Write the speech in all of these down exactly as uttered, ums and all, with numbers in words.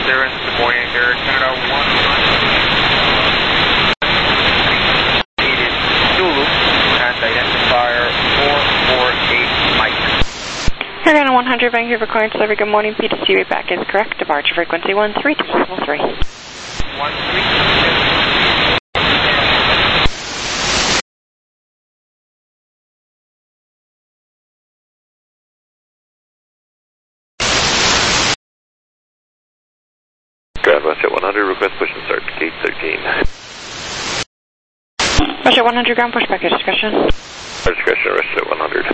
clearance, good morning, there, Canada one needed Zulu, and identifier four four eight Mike. Canada one hundred, Vancouver Clarence, delivery, good morning, P T C rate back is correct, departure frequency one three two decimal three. one three two. Ground Westjet one hundred, request push and start, gate thirteen. Westjet one hundred, ground pushback is discussion. Our discretion, Westjet one hundred.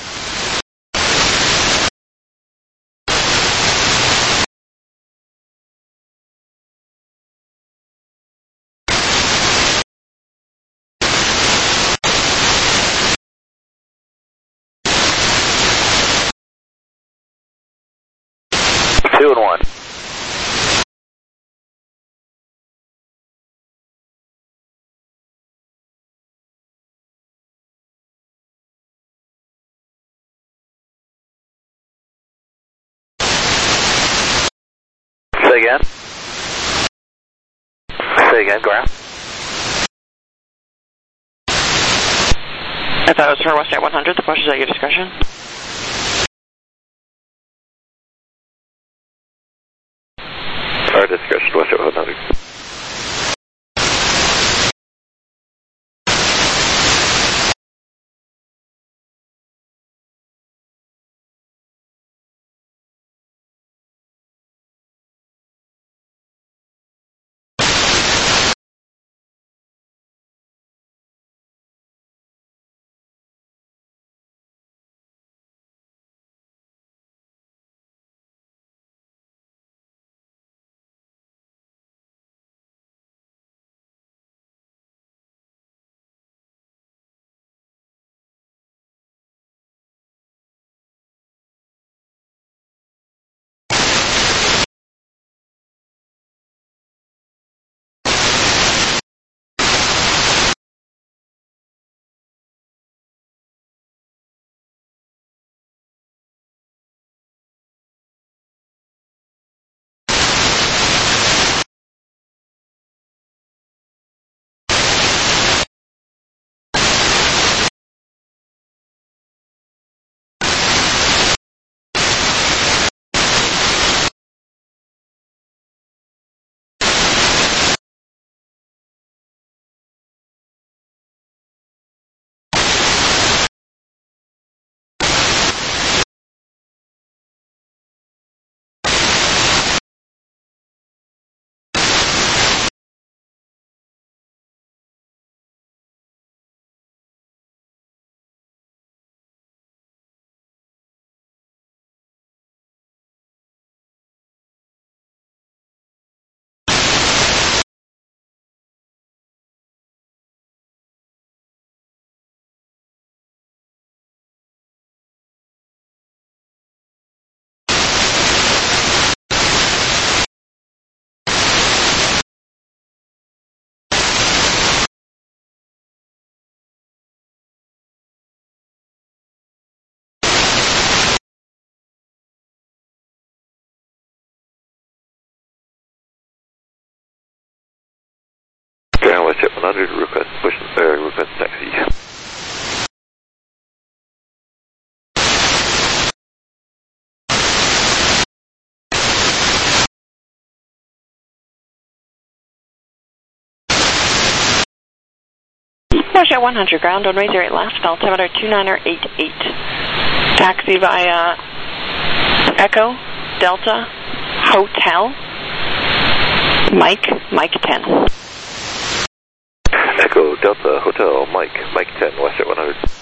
Two and one. Say again. Say again, ground. If that was for Westjet one hundred, the push is at your discretion. Our discretion, Westjet one hundred. Ground Westjet one hundred, request push, uh, request taxi. Westjet one hundred, ground on Razor eight left, altimeter two niner eight eight. Taxi via Echo, Delta, Hotel, Mike, Mike ten. Echo, Delta, Hotel, Mike, Mike ten, Westjet one hundred.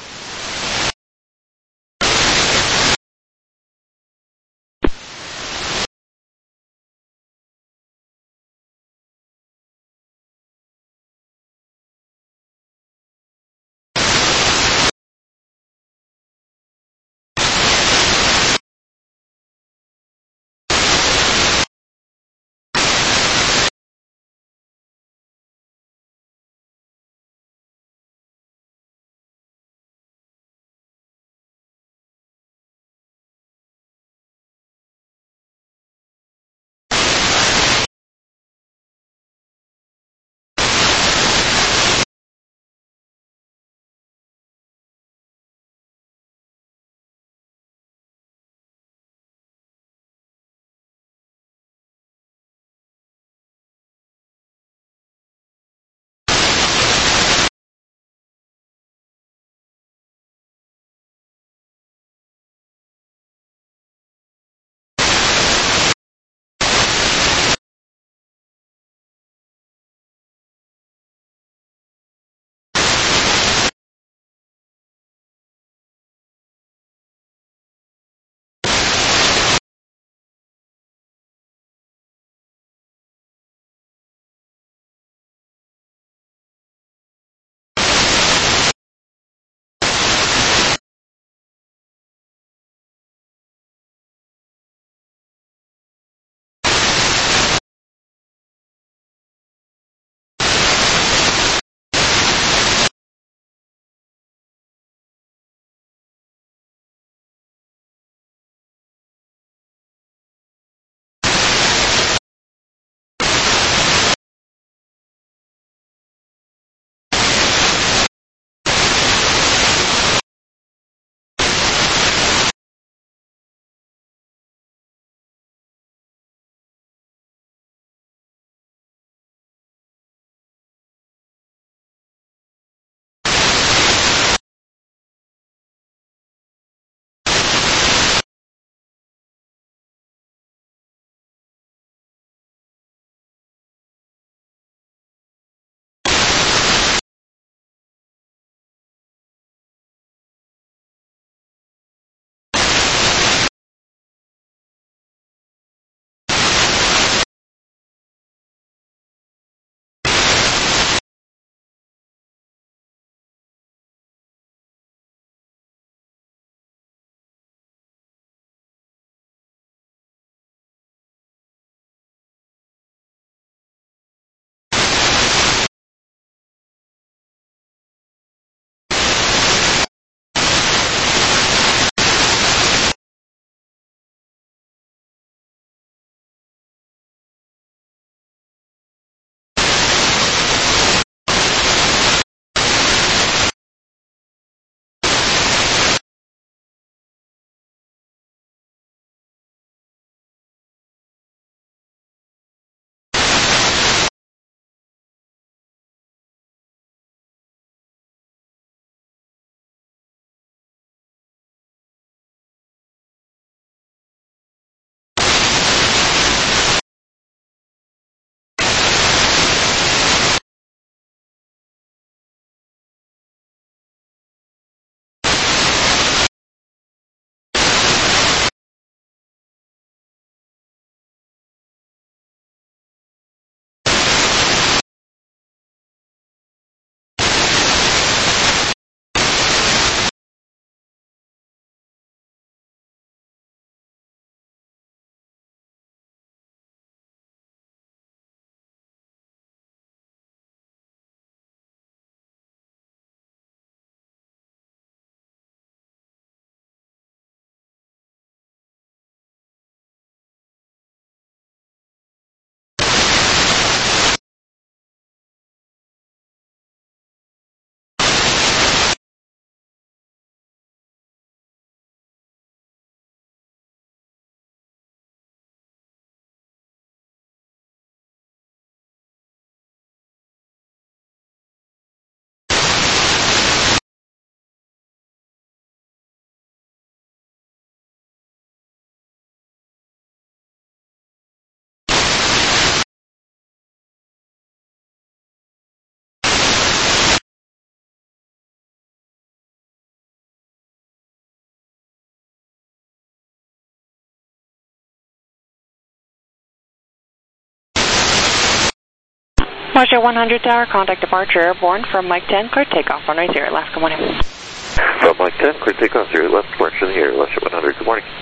Russia one hundred Tower, contact departure airborne from Mike ten, clear takeoff, runway zero left, good morning. From Mike ten, clear takeoff, zero left, departure in the air, Russia one hundred, good morning.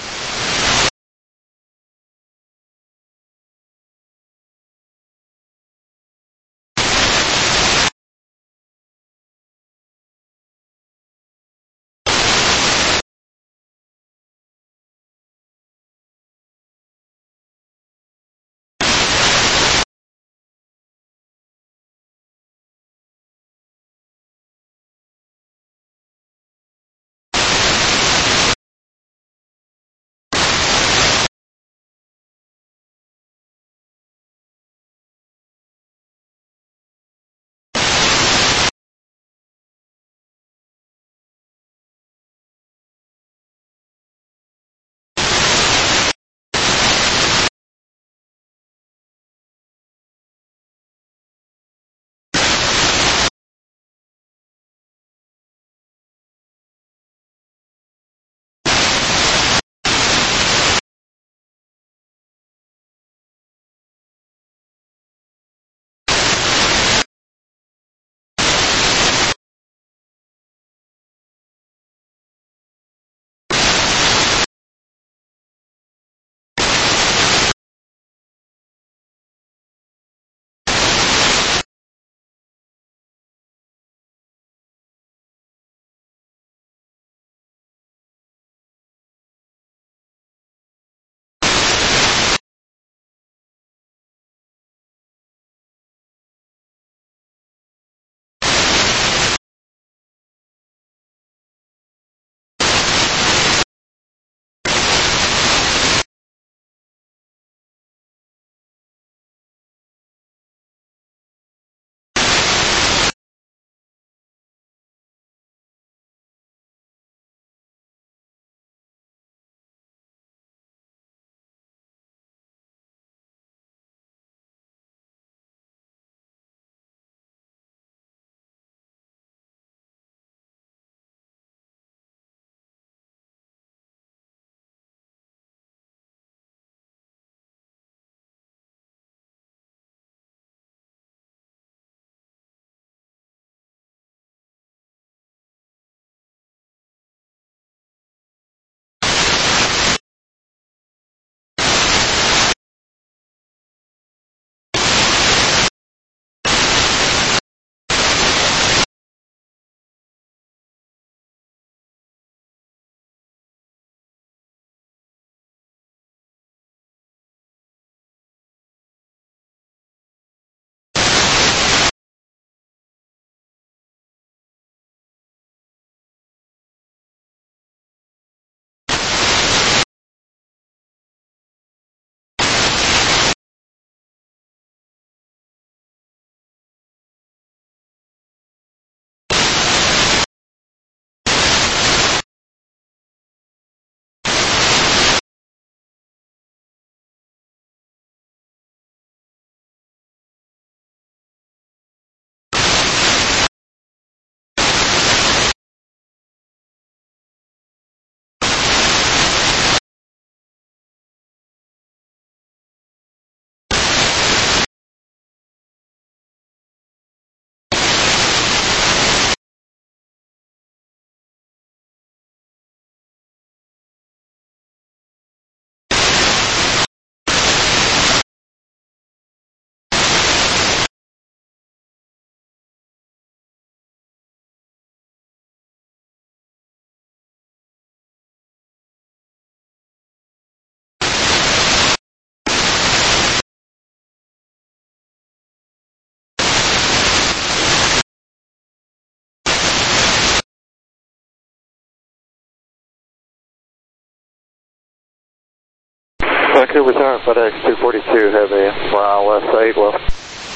Vancouver Tower, FedEx two forty-two Heavy, mile left, eight left.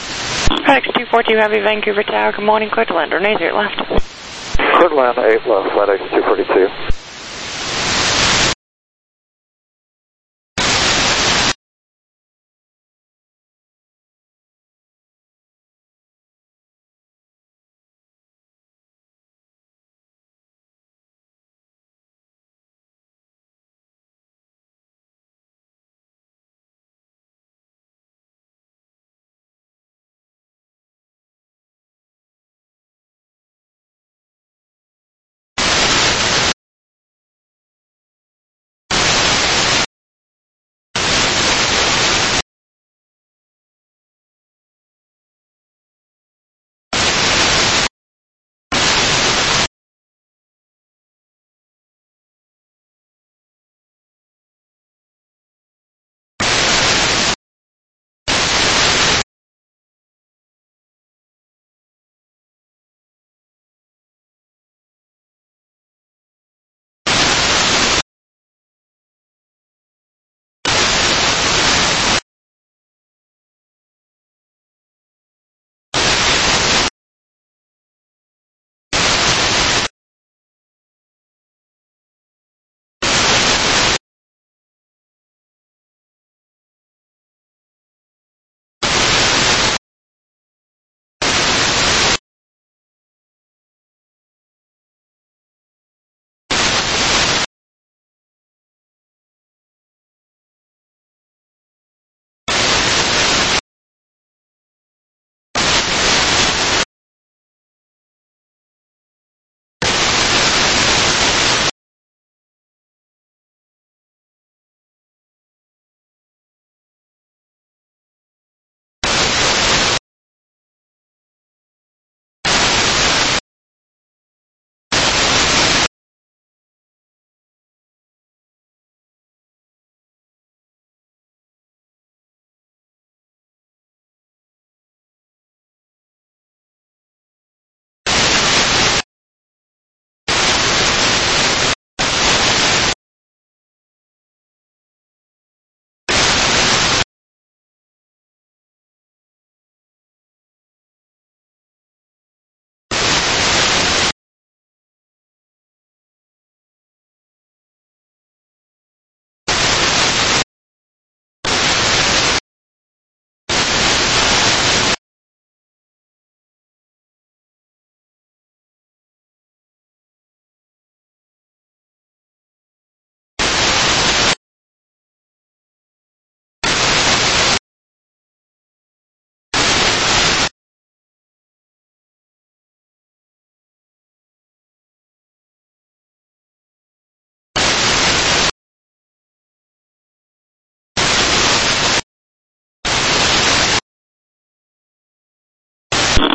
FedEx two forty-two Heavy, Vancouver Tower, good morning, clear to land, runway zero left. Clear to land, eight left, FedEx two forty-two.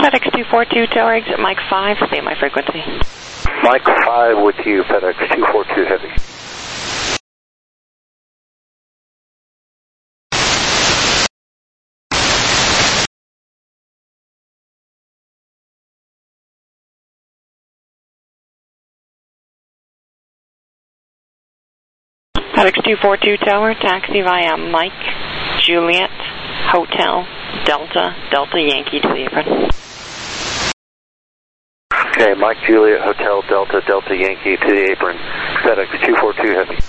FedEx two four two, tower exit Mike five, stay my frequency. Mike five with you, FedEx two four two Heavy. FedEx two four two, tower, taxi via Mike, Juliet, Hotel, Delta, Delta Yankee to the apron. Okay, Mike Juliet, Hotel Delta, Delta Yankee to the apron, FedEx two four two Heavy.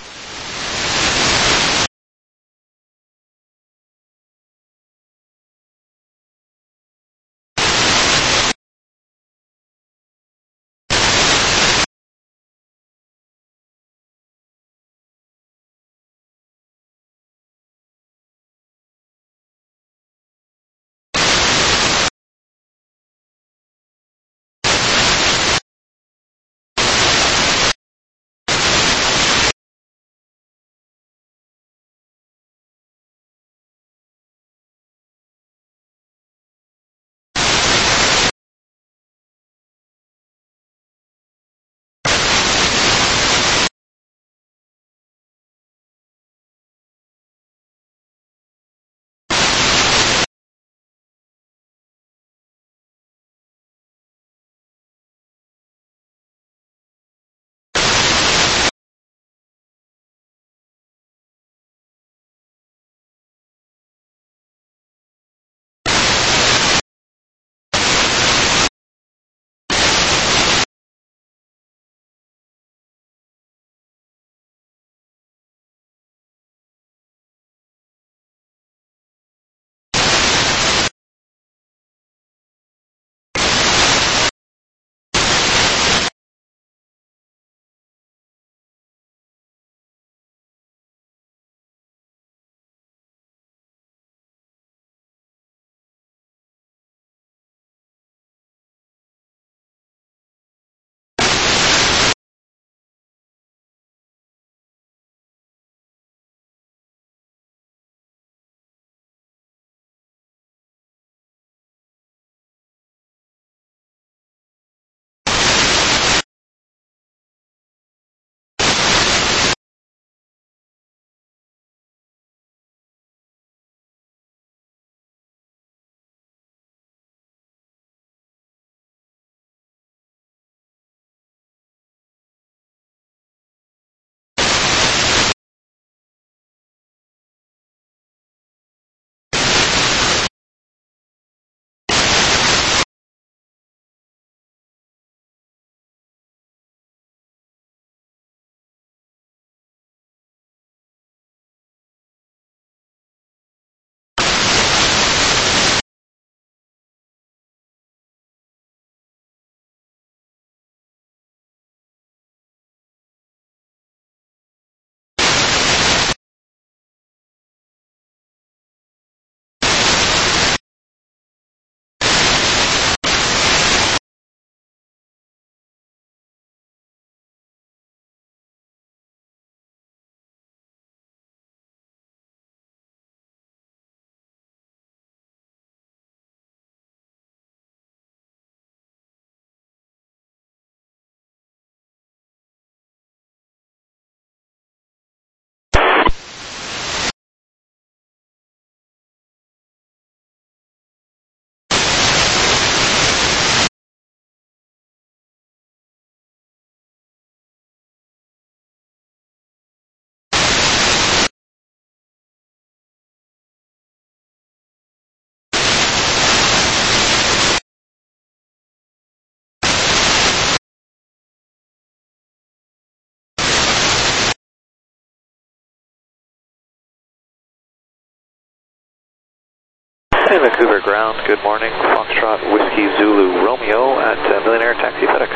Hey, Vancouver ground, good morning. Foxtrot Whiskey Zulu Romeo at uh, Millionaire Taxi FedEx.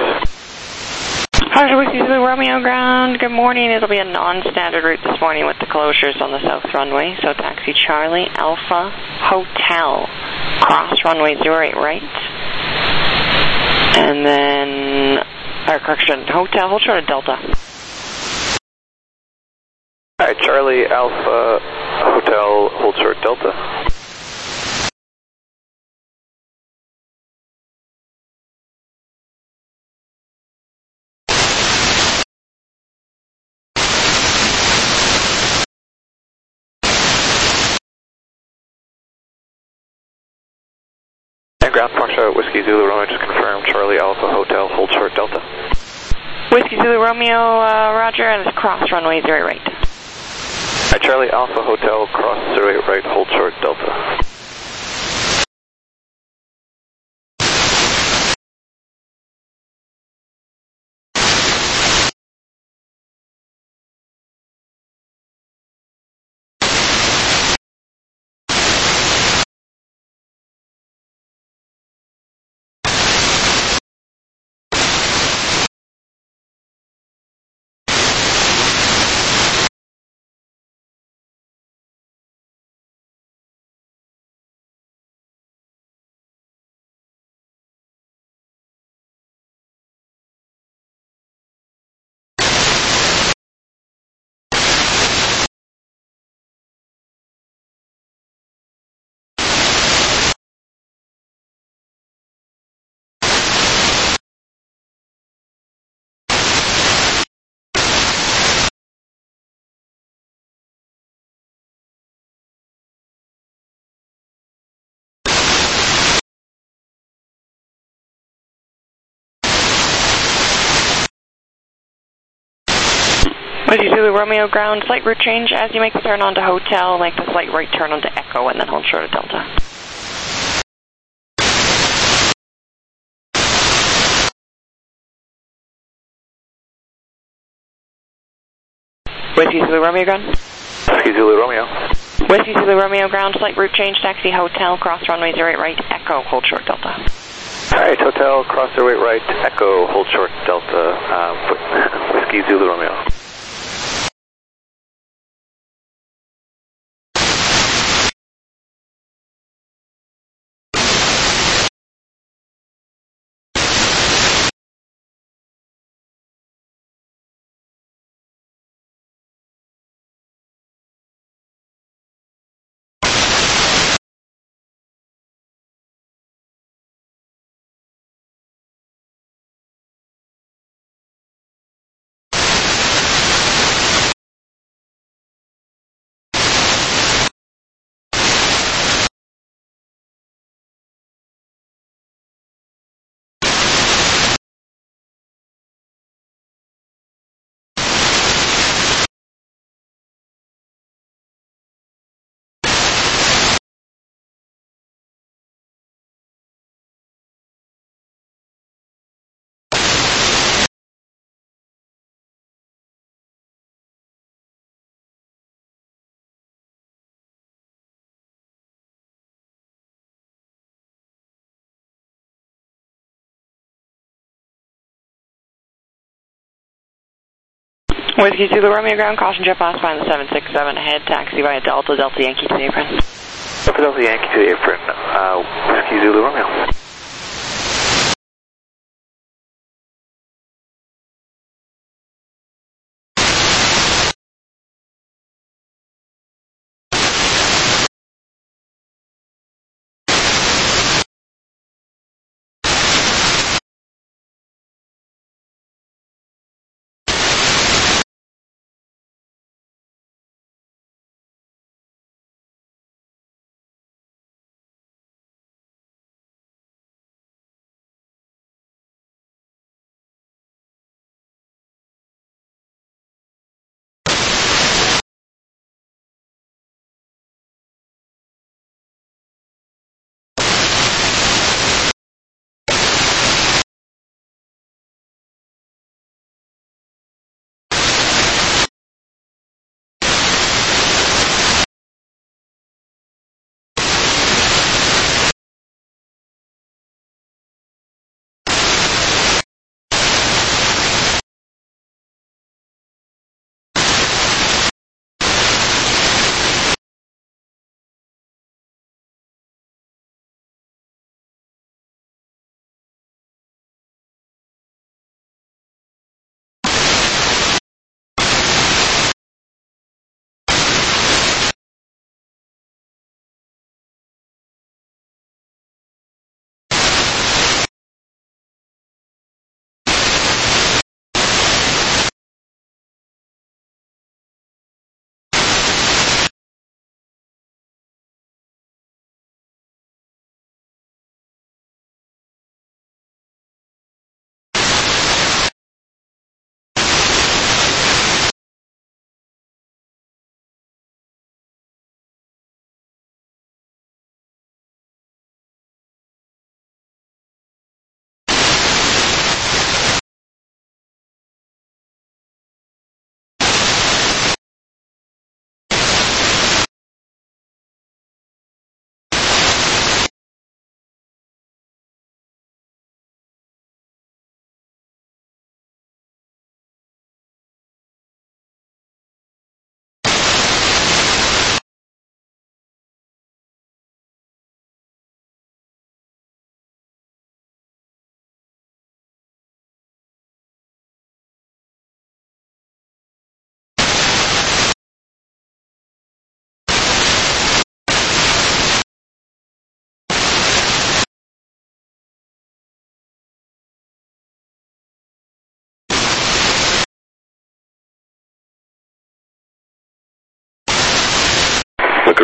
Foxtrot Whiskey Zulu Romeo ground, good morning. It'll be a non-standard route this morning with the closures on the south runway. So taxi Charlie Alpha Hotel, cross runway zero eight right. And then, or correction, Hotel, hold short of Delta. Alright, Charlie Alpha Hotel, hold short Delta. ground, Foxtrot Whiskey Zulu Romeo, just confirm Charlie Alpha Hotel, hold short Delta. Whiskey Zulu Romeo, uh, roger, and it's cross runway zero right. Right, Charlie Alpha Hotel, cross zero eight right, hold short Delta. Whiskey Zulu Romeo, ground, slight route change. As you make the turn onto hotel, make the slight right turn onto Echo, and then hold short of Delta. Whiskey Zulu Romeo, ground. Whiskey Zulu Romeo. Whiskey Zulu Romeo, ground, slight route change, taxi hotel, cross runway zero eight right, Echo, hold short Delta. Alright, Hotel, cross zero eight right, Echo, hold short Delta, uh, Whiskey Zulu Romeo. Whiskey Zulu Romeo, ground, caution jet pass, find the seven six seven ahead, taxi via Delta, Delta Yankee to the apron. Delta Delta Yankee to the apron, uh, Whiskey Zulu Romeo.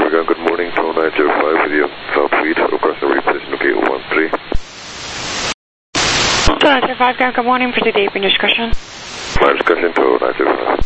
Ground, good morning, two nine zero five with you, South Weed, across the right position, okay, one three. two nine zero five Ground, good morning, proceed to open discussion. My discussion, two nine zero five.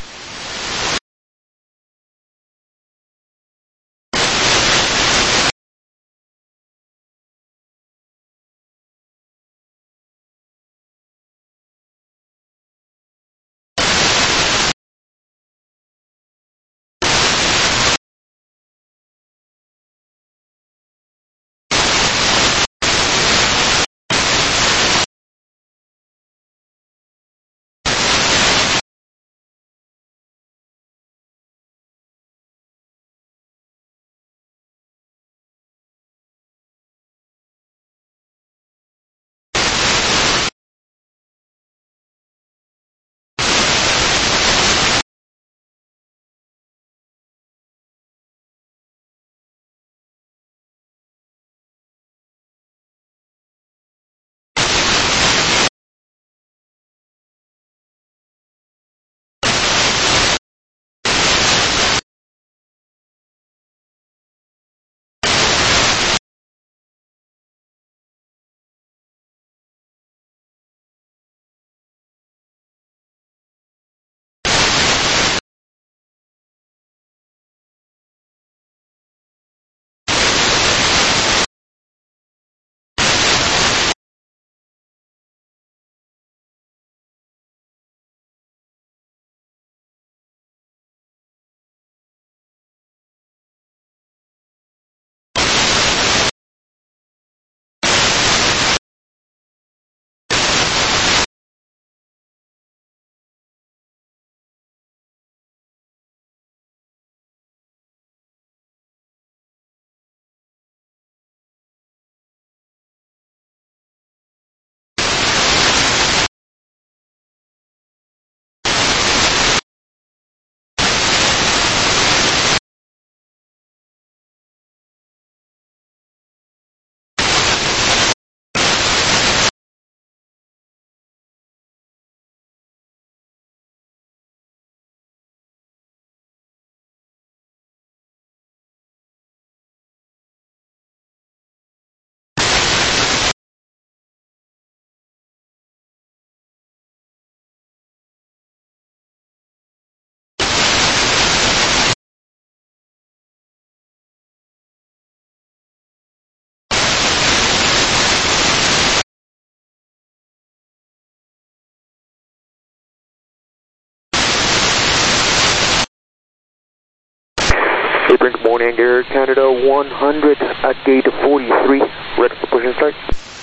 Good morning, Air Canada one hundred at gate forty-three, ready for push and start.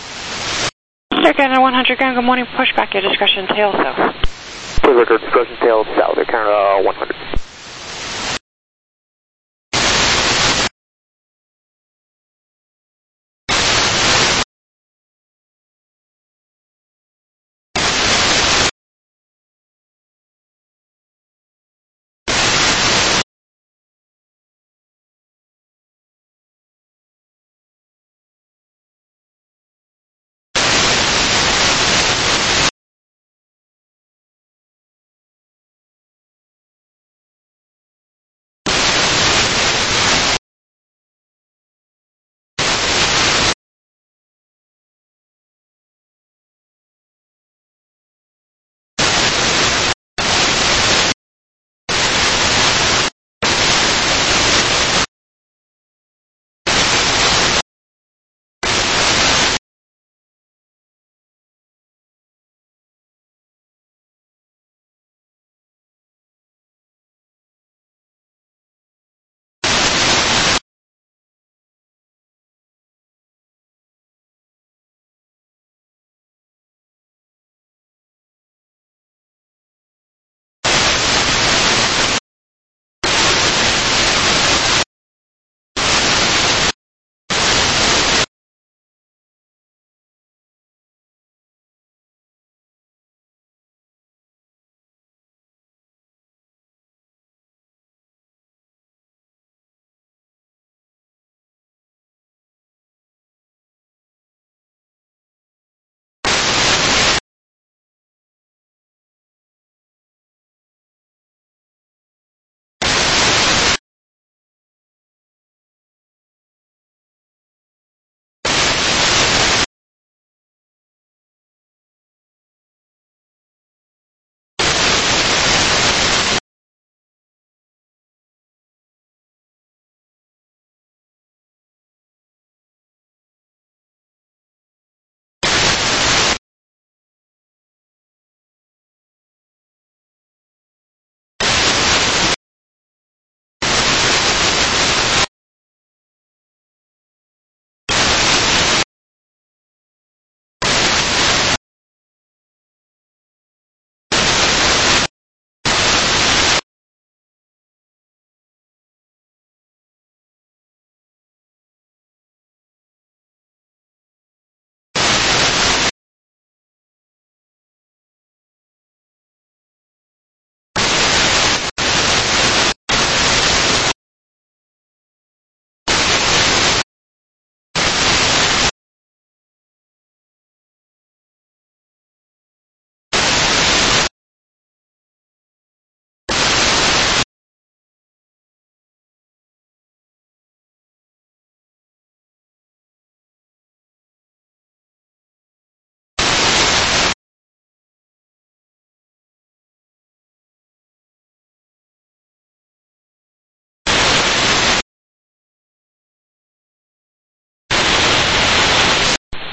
Air Canada one hundred Ground, good morning, push back your discretion, tail south. Push record, discussion tail south, Air Canada one hundred.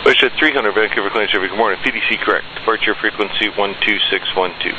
WestJet three hundred, Vancouver Clean Traffic, good morning. P D C correct. Departure frequency one two six one two.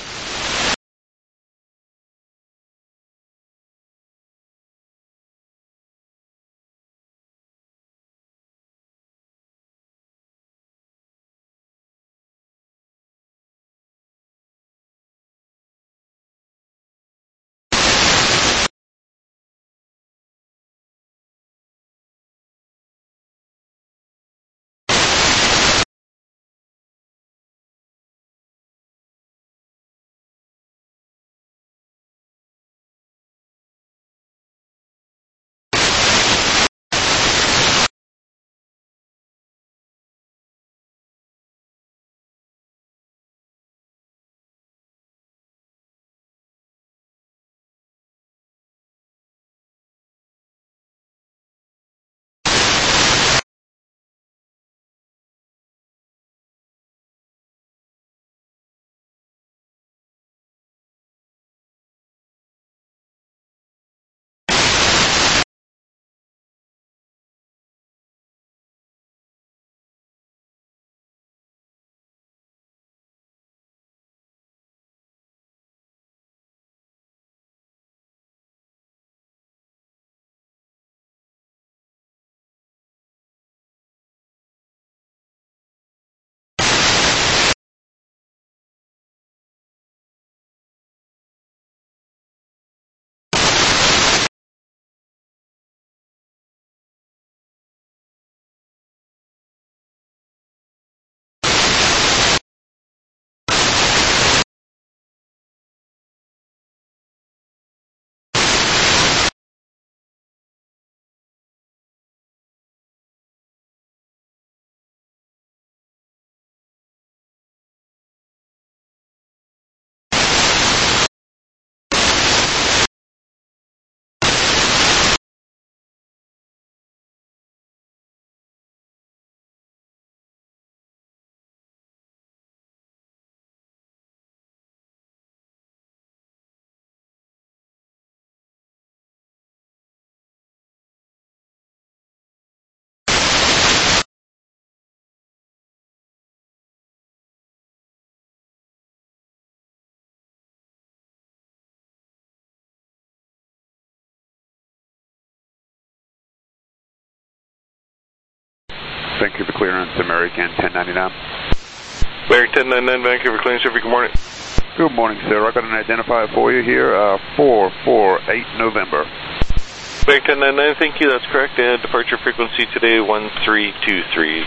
Vancouver clearance, American ten ninety-nine. American ten ninety-nine, Vancouver Clean Traffic, good morning. Good morning, sir. I got an identifier for you here, uh, four four eight November. American ten ninety-nine, thank you, that's correct. And departure frequency today, one three two three.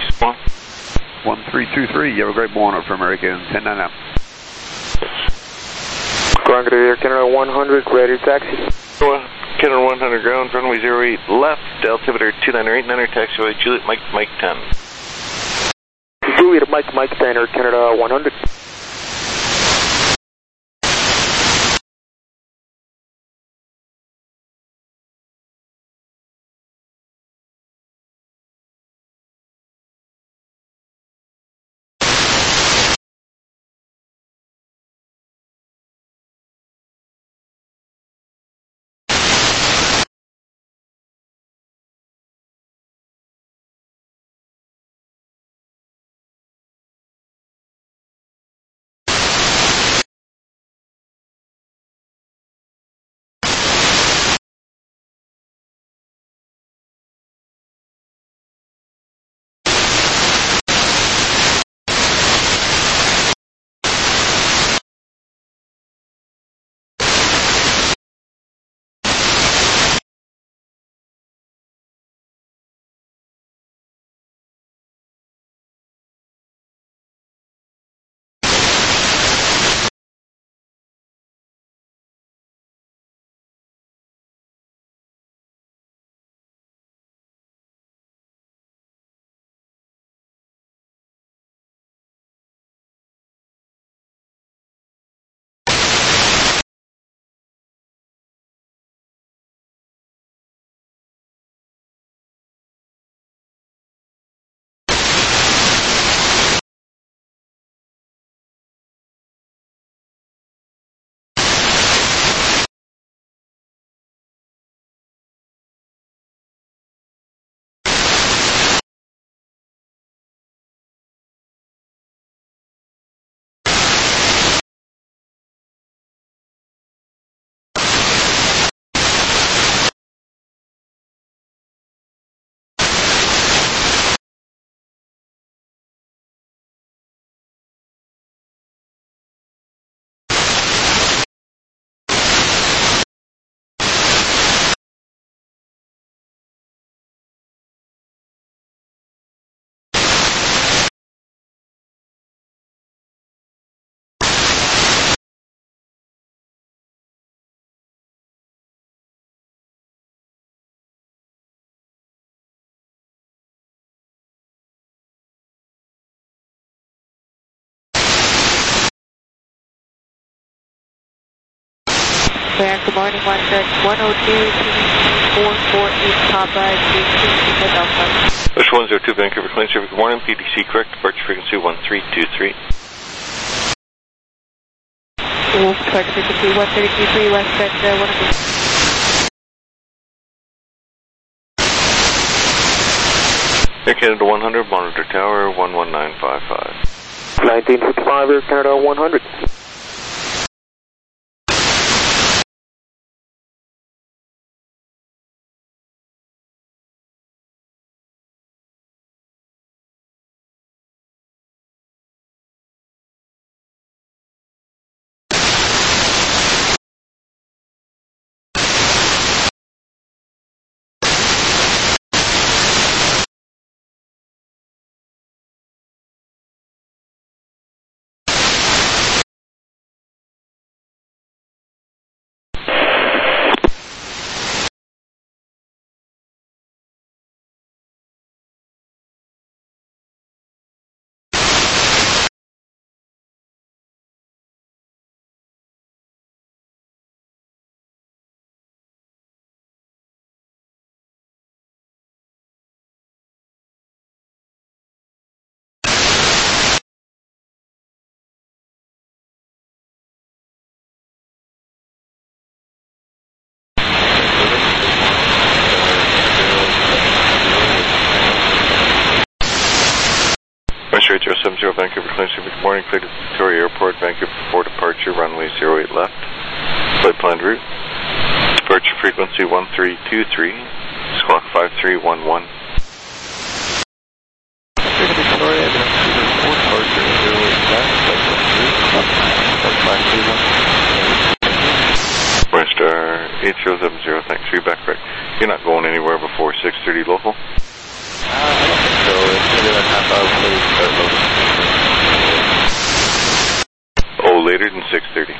one three two three, you have a great morning for American ten ninety-nine. Ground Air Canada one hundred, ready to taxi. Canada one hundred ground, runway zero eight left, altimeter two nine eight nine, taxiway Juliet Mike Mike ten. Juliet Mike Mike ten, Air Canada one hundred. Clear, good morning, one stretch one oh two, P D C four four eight Papa, three two Lima Delta. Push one zero two Vancouver, clean service, good morning, P D C correct, departure frequency one three two three. Wolf, departure frequency one three two three, west stretch uh, one oh two. Air Canada one hundred, monitor tower one one nine five five. nineteen fifty-five, Air Canada one hundred. zero seven zero Vancouver, clean service, good morning, clear to Victoria Airport, Vancouver for departure, runway zero eight left, flight planned route, departure frequency one three two three, squawk five three one one. Victoria, Vancouver for departure, zero eight left, flight planned route, flight five three one one. Star eight zero seven zero, thanks, three back correct. You're not going anywhere before six thirty local? Uh, I don't think so. It's maybe like half hour before we start loading. Oh, later than six thirty?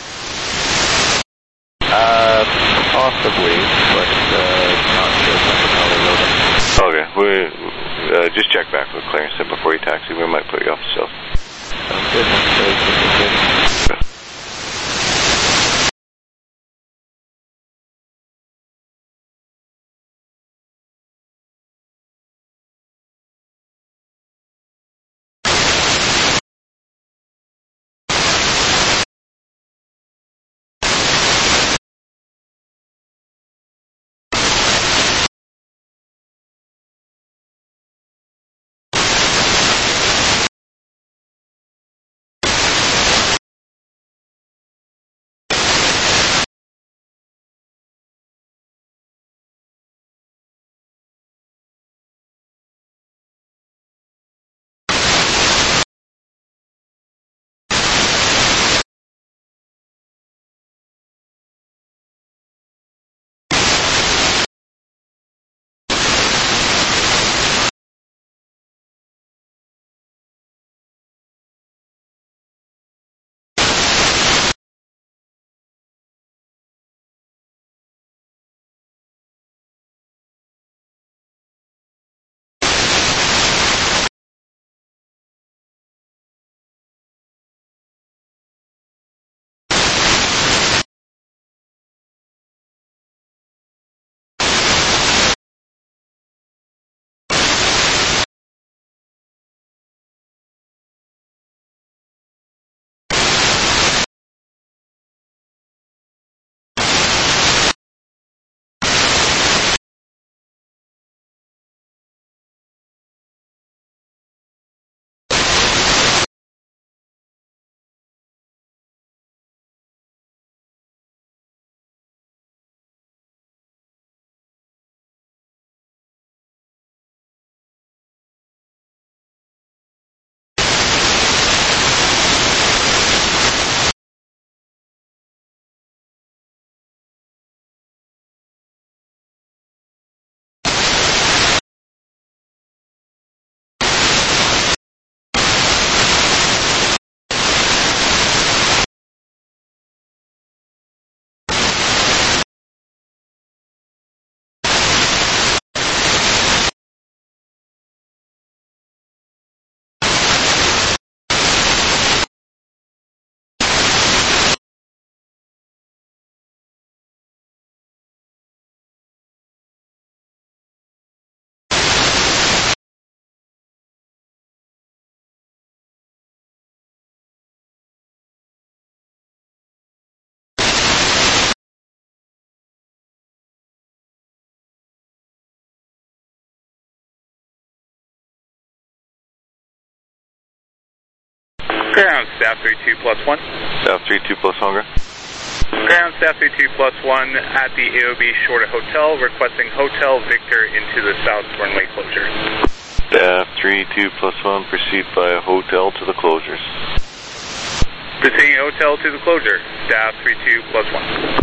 Uh, possibly, but uh, not sure how they load it. Okay, we, uh, just check back with clearance before you taxi. We might put you off the shelf. Sounds good. Sounds good. Ground, staff three two plus one. Staff three two plus one, ground. Ground, staff three two plus one at the A O B Shorta Hotel, requesting Hotel Victor into the south runway closure. Staff three two plus one, proceed by hotel to the closures. Proceeding hotel to the closure, staff three two plus one.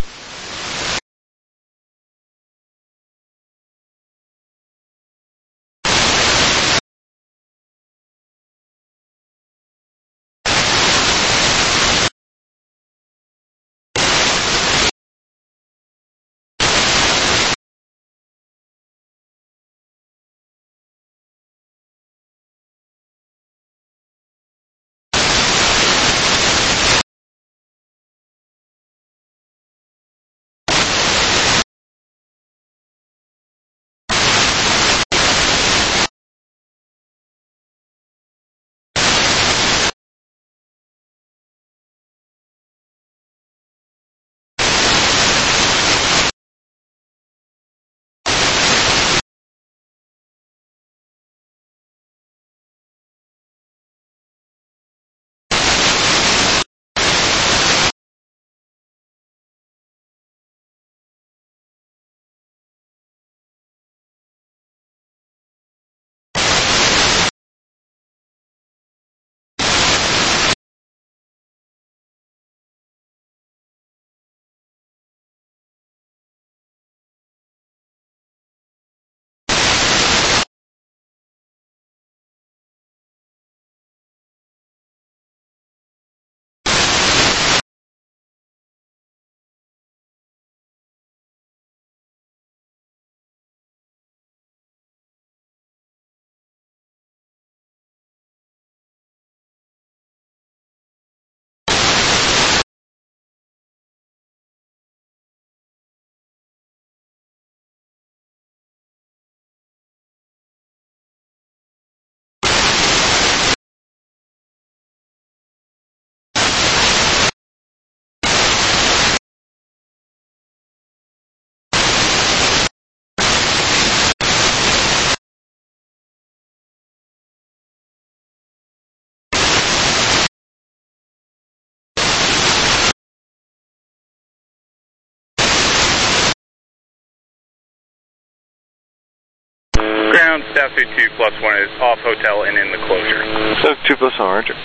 Ground, staff three two plus one is off hotel and in the closure. Staff two plus one, roger.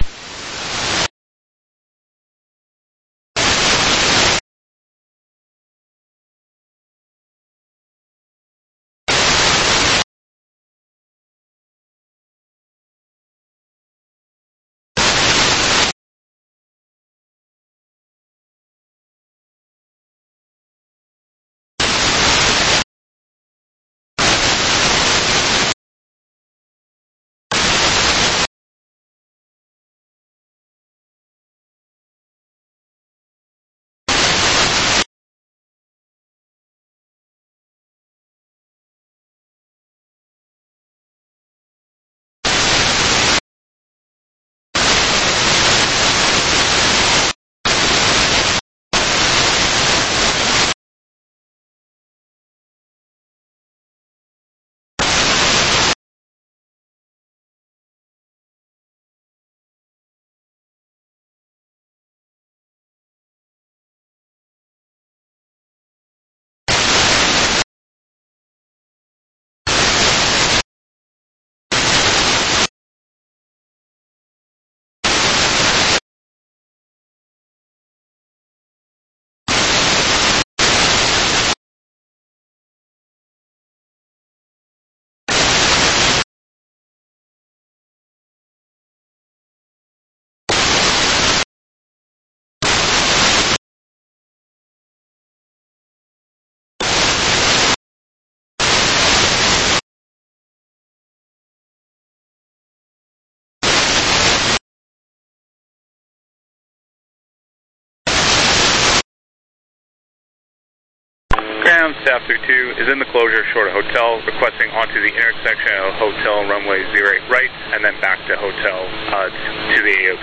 Ground, staff three two is in the closure, Shorta Hotel, requesting onto the intersection of hotel and runway zero eight right, and then back to hotel uh, to the A O B.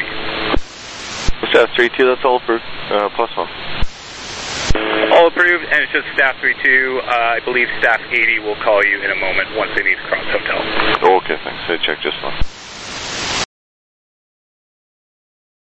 Staff three two, that's all approved. Uh, plus one. All approved, and it's just staff three two. Uh, I believe staff eighty will call you in a moment once they need to cross hotel. Okay, thanks. I checked just one.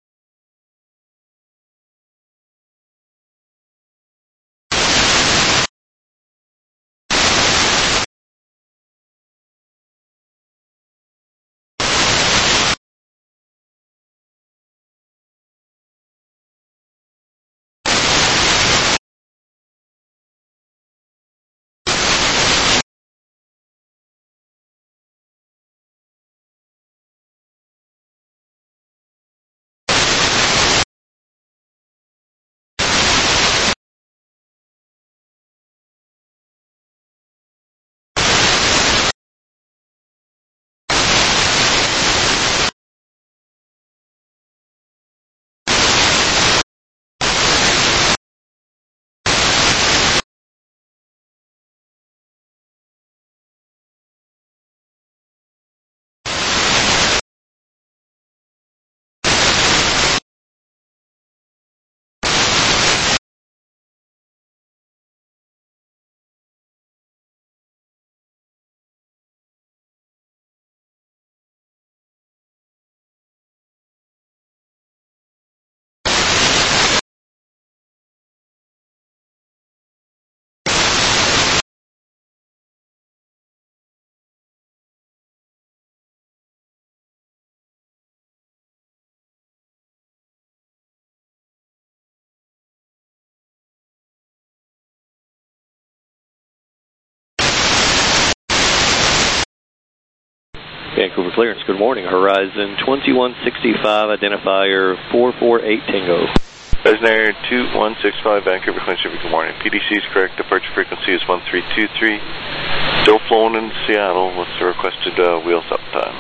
Vancouver clearance, good morning. Horizon twenty-one sixty-five, identifier four four eight Tango. Horizon Air two one six five, Vancouver clearance, good morning. P D C is correct, departure frequency is one three two three. Still flowing into Seattle. What's the requested uh, wheels up time?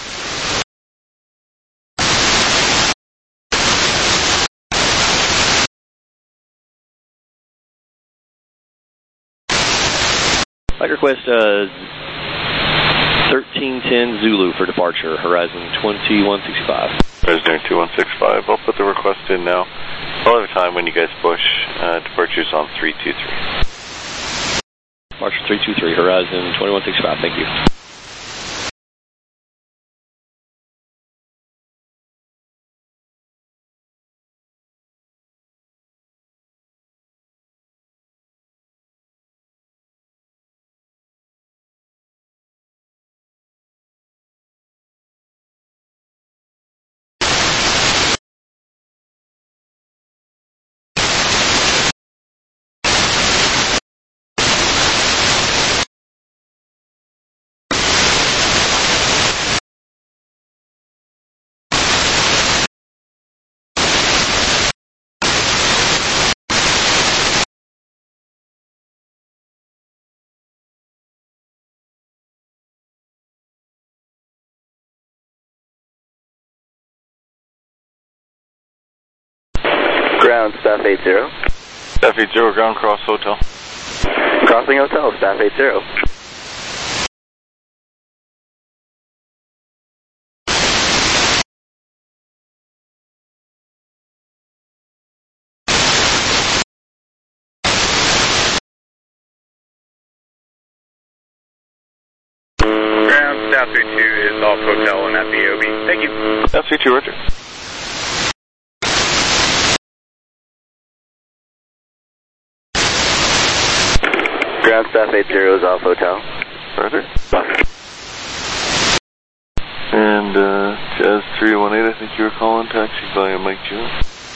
Flight request uh, thirteen ten Zulu for departure, Horizon twenty-one sixty-five. Horizon Air two one six five, I'll put the request in now. I'll have time when you guys push. Uh, departures on three two three. Departure three two three, Horizon twenty-one sixty-five, thank you. Ground, staff eight zero. Staff eight zero, ground cross hotel. Crossing hotel, staff eight zero. Ground, staff three two is off hotel and at the O B. Thank you. Staff three two, roger. Ground, staff eight zero is off hotel. Roger. And uh, Jazz three one eight, I think you were calling, taxi via Mike Juliet.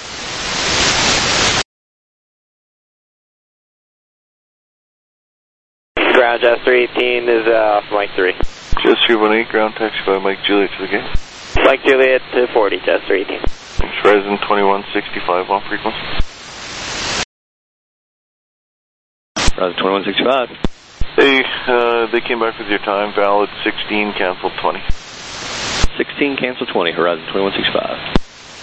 Ground, Jazz three eighteen is uh, off Mike three. Jazz three one eight, ground taxi by Mike Juliet to the gate. Mike Juliet to forty, Jazz three eighteen. Thanks, Horizon twenty-one sixty-five on frequency. Horizon twenty-one sixty-five. Hey, uh, they came back with your time, valid sixteen, canceled twenty. sixteen, cancel twenty, Horizon twenty-one sixty-five.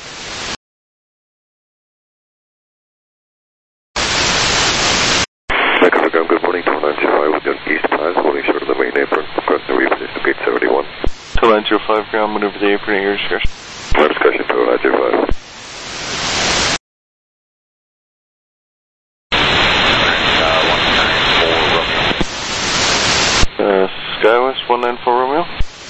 Vancouver ground, good morning, two nine zero five, with your east pass, holding short of the main apron, crossing the reposition to gate seventy-one. two nine zero five, ground, maneuver the apron at your discretion. My discussion, two nine zero five. Uh, Skywest one nine four Romeo.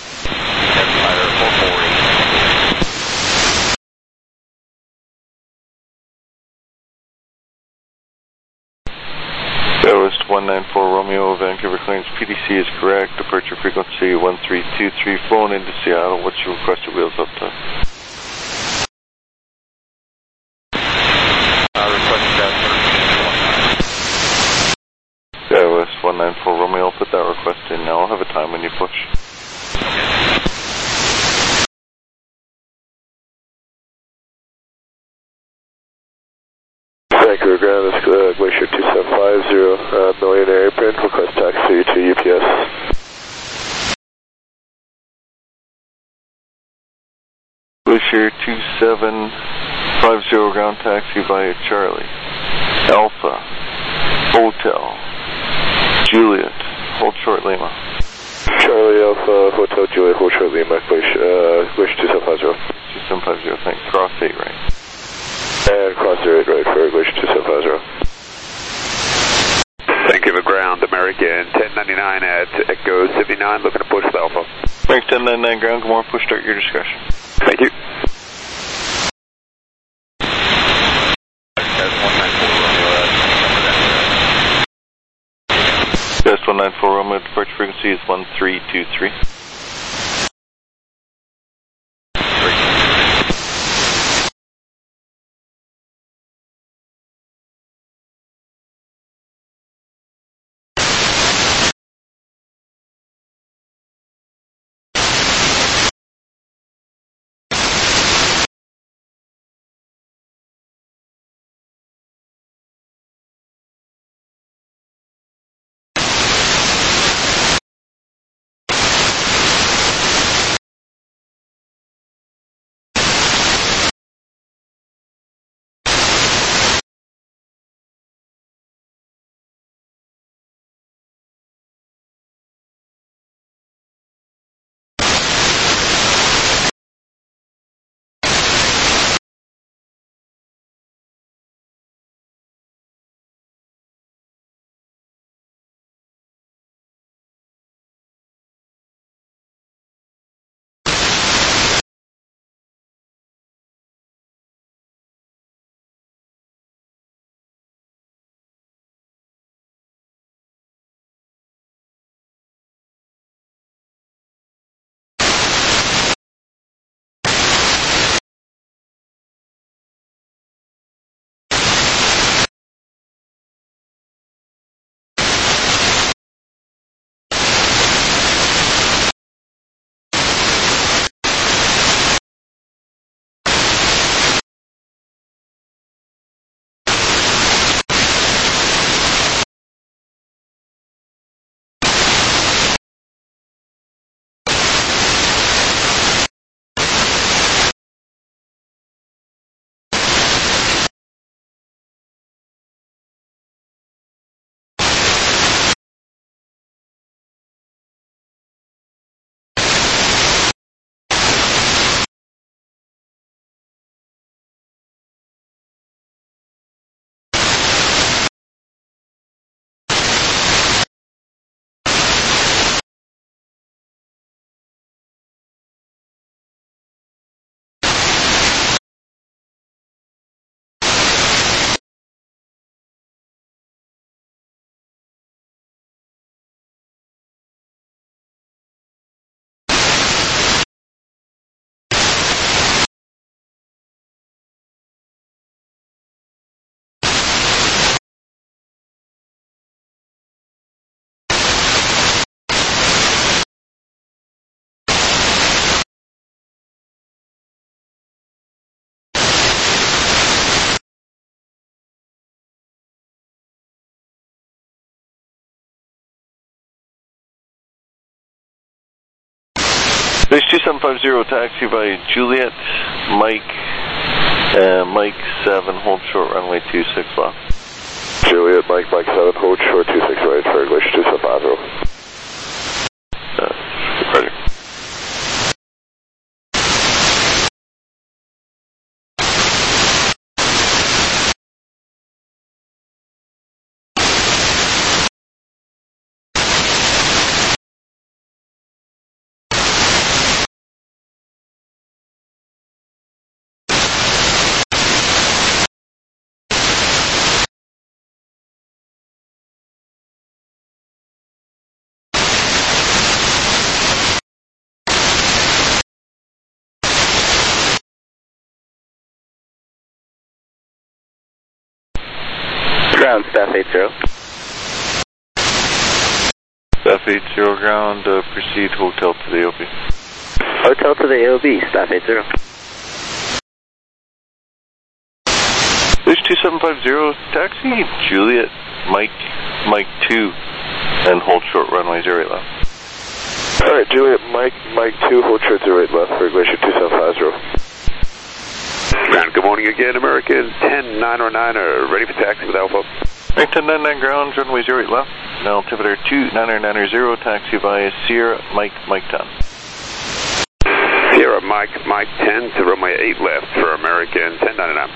Skywest one nine four Romeo, Vancouver clearance, P D C is correct, departure frequency one three two three, phone into Seattle, what's your requested wheels up time? Uh, requested that Skywest one nine four Romeo, I'll put that request in now, I'll have a time when you push. Vancouver ground, this uh, Glacier two seven five zero, uh, Millionaire apron, request taxi to U P S. Glacier two seven five zero, ground taxi via Charlie. Alpha, Hotel, Juliet, hold short Lima. Charlie Alpha, Hotel Juliet, hold short Lima, Glacier, uh, Glacier two seven five zero. two seven five zero, thanks, cross eight right. And cross zero eight right for Glacier two seven five zero. Vancouver ground, American ten ninety-nine at Echo seventy-nine, looking to push the Alpha. Thanks, ten ninety-nine ground, come on, push start your discussion. Thank you. Just one nine four Romeo, departure frequency is one three two three. There's two seven five zero, taxi by Juliet, Mike, uh, Mike seven, hold short, runway two six left. Juliet, Mike, Mike seven, hold short, two six right, for Glacier two seven five zero. Uh, Roger. Ground, staff eight zero. Staff eight zero ground, uh, proceed hotel to the A O B. Hotel to the A O B, staff eight zero. There's two seven five zero, taxi Juliet, Mike, Mike two, and hold short, runway zero eight left. Alright, Juliet, Mike, Mike two, hold short zero eight left for Glacier two seven five zero. Ground, good morning again, American ten nine oh nine are ready for taxi with Alpha. Right, ten ninety-nine ground, runway zero eight left. Now altimeter two nine nine zero, taxi via Sierra, Mike, Mike ten. Sierra, Mike, Mike ten to runway eight left for American ten ninety-nine.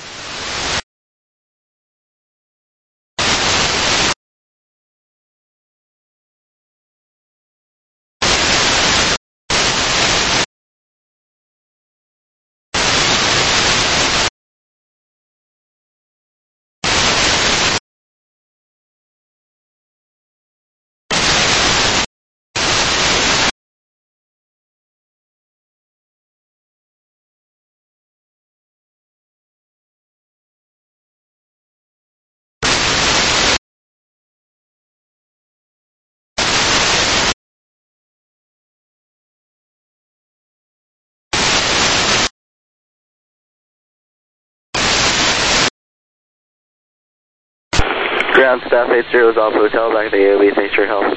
Ground, staff eight zero is Alpha Hotel, back to the A O B, thanks for your help.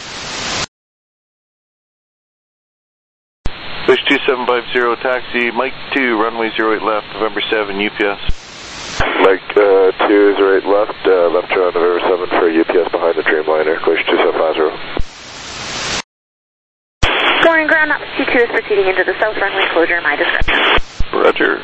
There's two seven five zero, taxi Mike two, runway zero eight left, November seven, U P S. Mike uh, two zero eight left, uh, left turn on November seven for U P S behind the Dreamliner, Glacier two seven five zero. Going ground, C two is proceeding into the south runway closure, my discretion. Roger.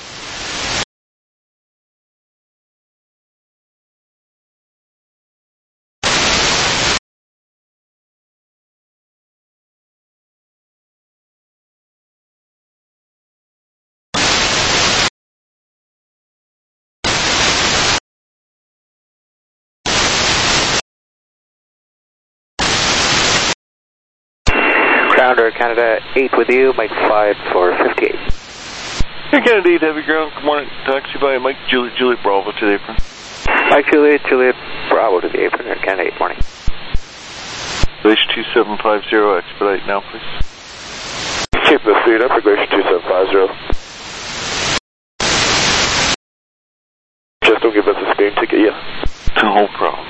Grounder, Canada eight with you, Mike five for fifty-eight. Hey, Canada eight, heavy ground, good morning, taxi by Mike, Juliet, Juliet Bravo to the apron. Mike Juliet, Juliet Bravo to the apron, Canada eight, morning. Glacier two seven five zero, expedite now, please. Keep the speed up for Glacier two seven five zero. Just don't give us a speeding ticket yet. No problem.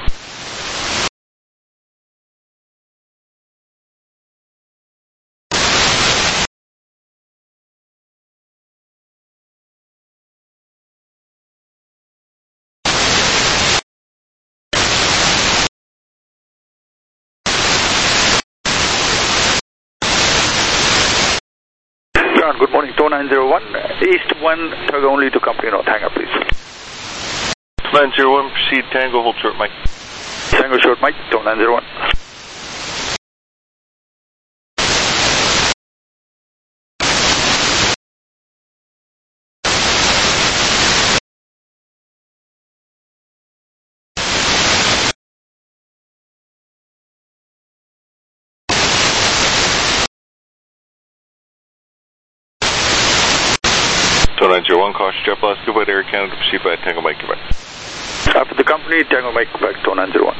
Good morning, two nine zero one, East one, Togo only to company north, hang up please. nine zero one, proceed Tango, hold short Mike. Tango short Mike, two nine zero one. two nine zero one, caution jet blast, goodbye to Air Canada, proceed by Tango Mike, goodbye. After the company, Tango Mike back two nine zero one.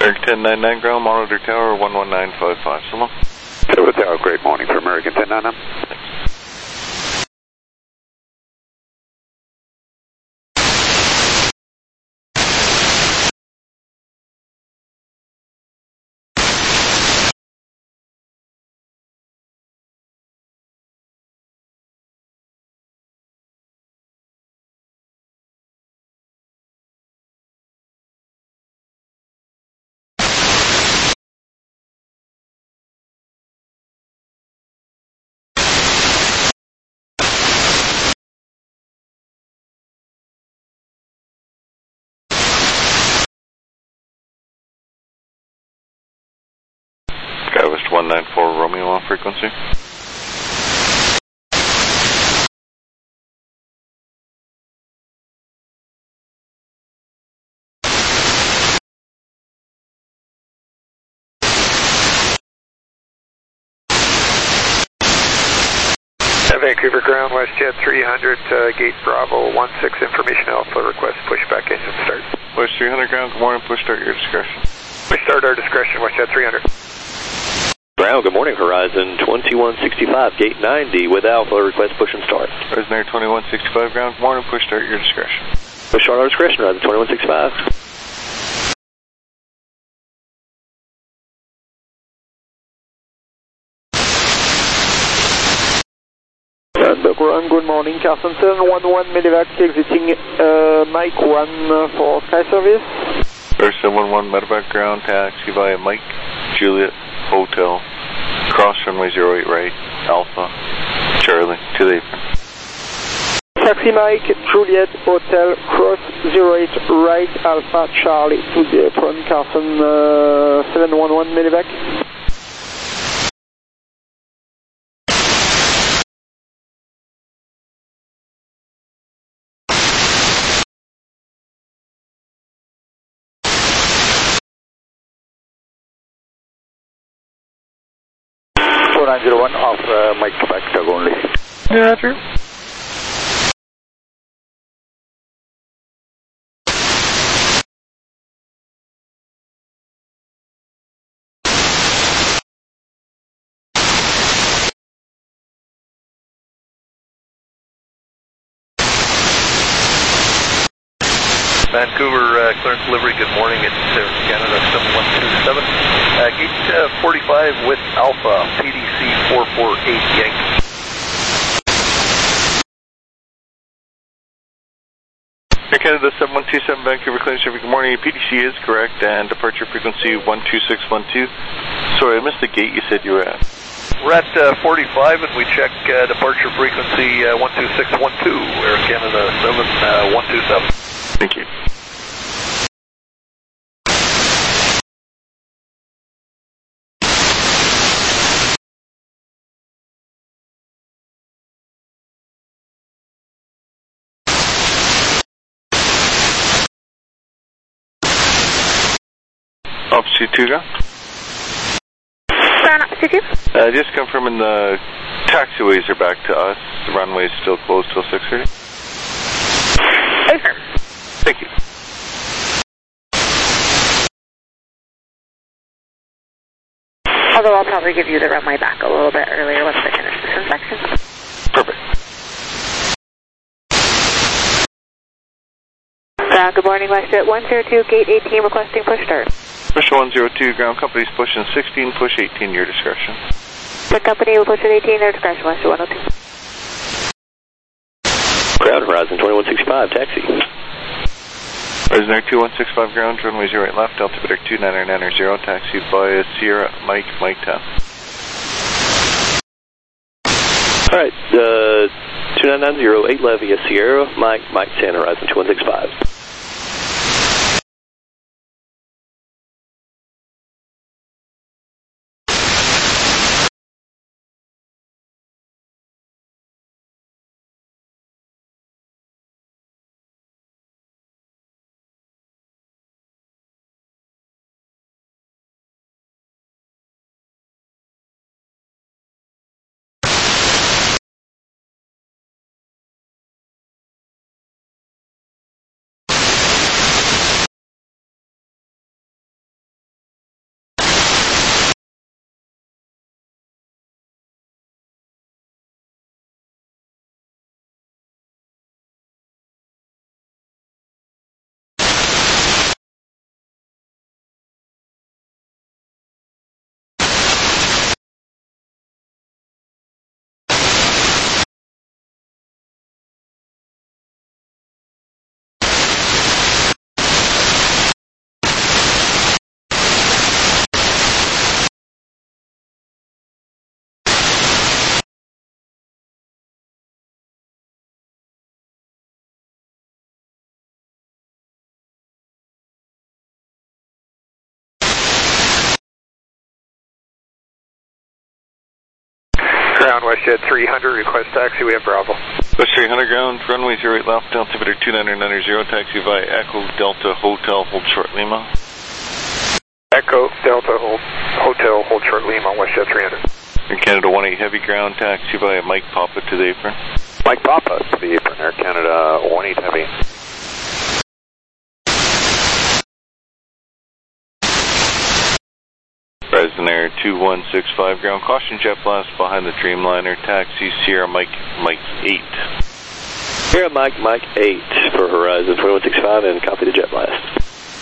American ten ninety-nine ground, monitor tower one one nine five five. So long. Tower Tower, great morning for American ten ninety-nine. Skywest one nine four Romeo on frequency. Vancouver ground, WestJet three hundred, uh, gate Bravo one six, information alpha, request pushback engine start. West three hundred ground, good morning, push start your discretion. We start our discretion, WestJet three hundred. Ground, good morning, Horizon twenty-one sixty-five, gate ninety with Alpha, request push and start. Horizon Air twenty-one sixty-five ground, good morning, push start your discretion. Push start our discretion, Horizon twenty-one sixty-five. Ground, good morning, Carson seven one one, medevac exiting uh, Mike one uh, for sky service. Air seven one one, medevac ground, taxi via Mike, Juliet, Hotel, cross runway zero eight right, Alpha, Charlie, to the apron. Taxi Mike, Juliet, Hotel, cross zero eight right, Alpha, Charlie, to the apron, Carson uh, seven one one, medevac. four nine zero one off uh, Mike back tug only. Yeah, true. Vancouver uh, clearance delivery, good morning, it's Air Canada seven one two seven. Uh, gate uh, forty-five with Alpha, P D C four four eight Yankee. Air Canada seven one two seven, Vancouver clearance delivery, good morning, P D C is correct, and departure frequency one two six one two. Sorry, I missed the gate you said you were at. We're at uh, forty-five and we check uh, departure frequency uh, one two six one two, Air Canada seven one two seven. Thank you. Altitude two, go. Ground altitude two. Uh, just confirming the taxiways are back to us. The runway is still closed till six thirty. Affirm. Thank you. Although I'll probably give you the runway back a little bit earlier once I finish this inspection. Perfect. Ground, good morning, WestJet one zero two, gate eighteen, requesting push start. Push one zero two, ground company's pushing sixteen, push eighteen, your discretion. The company will push at eighteen, their discretion, WestJet one oh two. Ground, Horizon twenty-one sixty-five, taxi. Horizon Air two one six five ground, runway zero eight left, altimeter two nine nine zero, taxi via Sierra, Mike, Mike ten. Alright, uh, two nine nine zero, eight levy, Sierra, Mike, Mike ten, Horizon two one six five. Ground, WestJet three hundred, request taxi, we have Bravo. West three hundred ground, runway zero eight left, altimeter two nine nine zero, taxi via Echo Delta Hotel, hold short Lima. Echo Delta hold, Hotel, hold short Lima, WestJet three hundred. Air Canada one eight heavy ground, taxi via Mike Papa to the apron. Mike Papa to the apron, Air Canada one eight heavy. Horizon Air two one six five ground, caution jet blast behind the Dreamliner, taxi Sierra Mike Mike eight. Sierra Mike Mike eight for Horizon twenty-one sixty-five and copy the jet blast.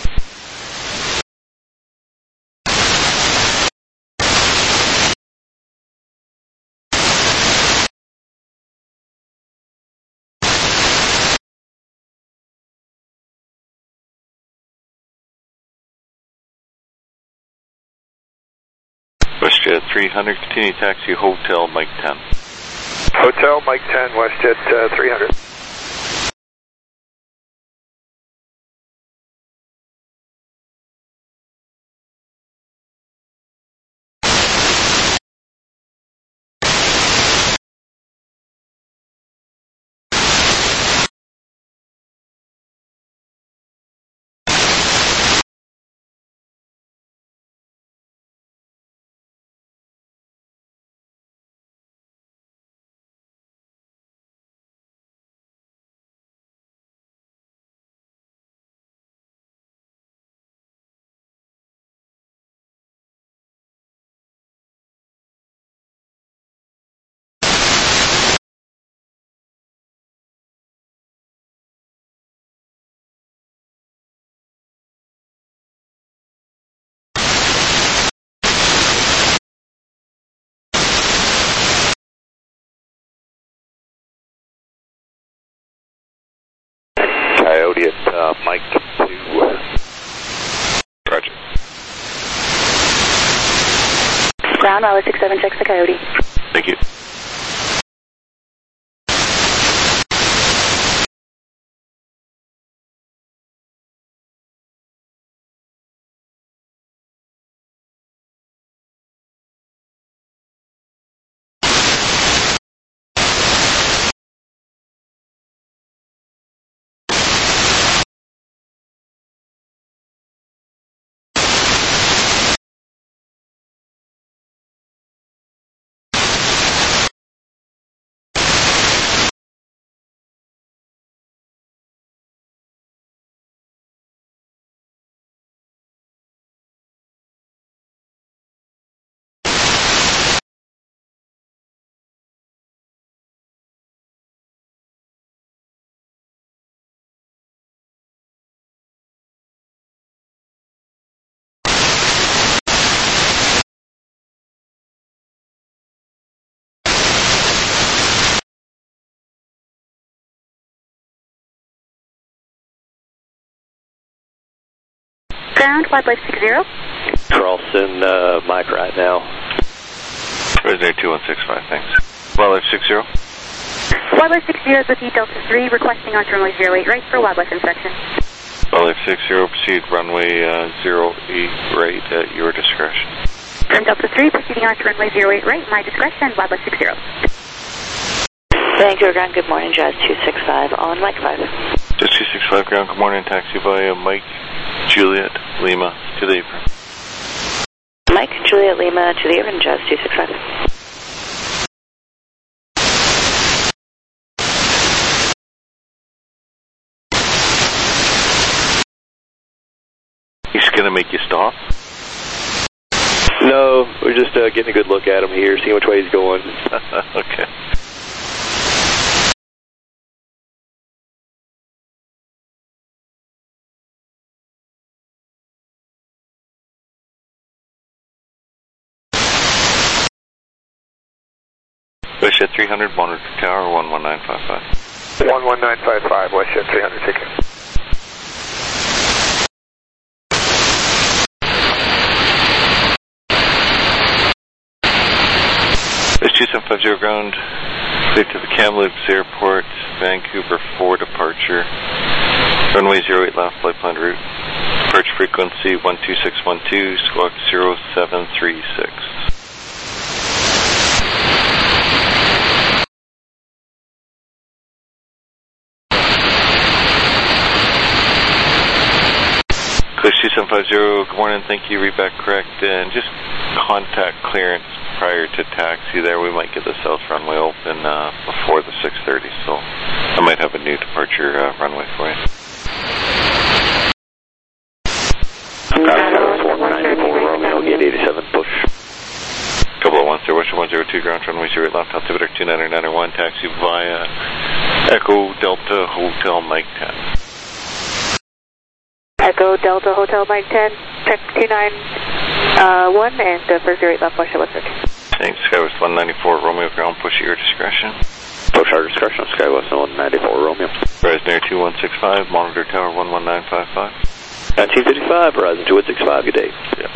WestJet three hundred, continue taxi Hotel Mike ten. Hotel Mike ten, WestJet uh, three hundred. Coyote at uh, Mike two. Roger. Ground, Raleigh six seven, checks the Coyote. Thank you. Ground, Wildlife six zero. Charleston, uh, Mike right now. Horizon Air two one six five, thanks. Wildlife six zero. Wildlife six zero is with the Delta three, requesting onto runway zero eight right for wildlife inspection. Wildlife six zero, proceed runway uh, zero eight right at your discretion. From Delta three, proceeding onto runway zero eight right, my discretion, Wildlife six zero. Thank you, ground. Good morning, Jazz two six five on Mike five. Jazz two six five ground, good morning, taxi via Mike Juliet Lima to the apron. Mike Juliet Lima to the apron, Jazz two six five. He's gonna make you stop? No, we're just uh, getting a good look at him here, seeing which way he's going. Okay. WestJet three hundred, monitor tower one one nine five five. one one nine five five, WestJet three hundred, take care. West two seven five zero ground, clear to the Kamloops Airport, Vancouver for departure. Runway zero eight left, flight plan route. Departure frequency one two six one two, squawk zero seven three six. Clear two seven five zero, good morning, thank you, read back correct, and just contact clearance prior to taxi there. We might get the south runway open uh, before the six thirty, so I might have a new departure uh, runway for you. one ninety-four Romeo, gate eighty-seven, push. Couple of one zero, Western one zero two, ground runway zero eight left, altimeter two nine nine one, taxi via Echo Delta Hotel Mike ten. Echo Delta Hotel Mike ten, check two nine one, and uh, for zero eight left, push at one thirty. Thanks, Skywest one ninety-four Romeo, ground push at your discretion. Push our discretion, Skywest one ninety-four Romeo. Verizon Air two one six five, monitor tower one one nine five five. nineteen fifty-five, Verizon two one six five, good day. Yeah.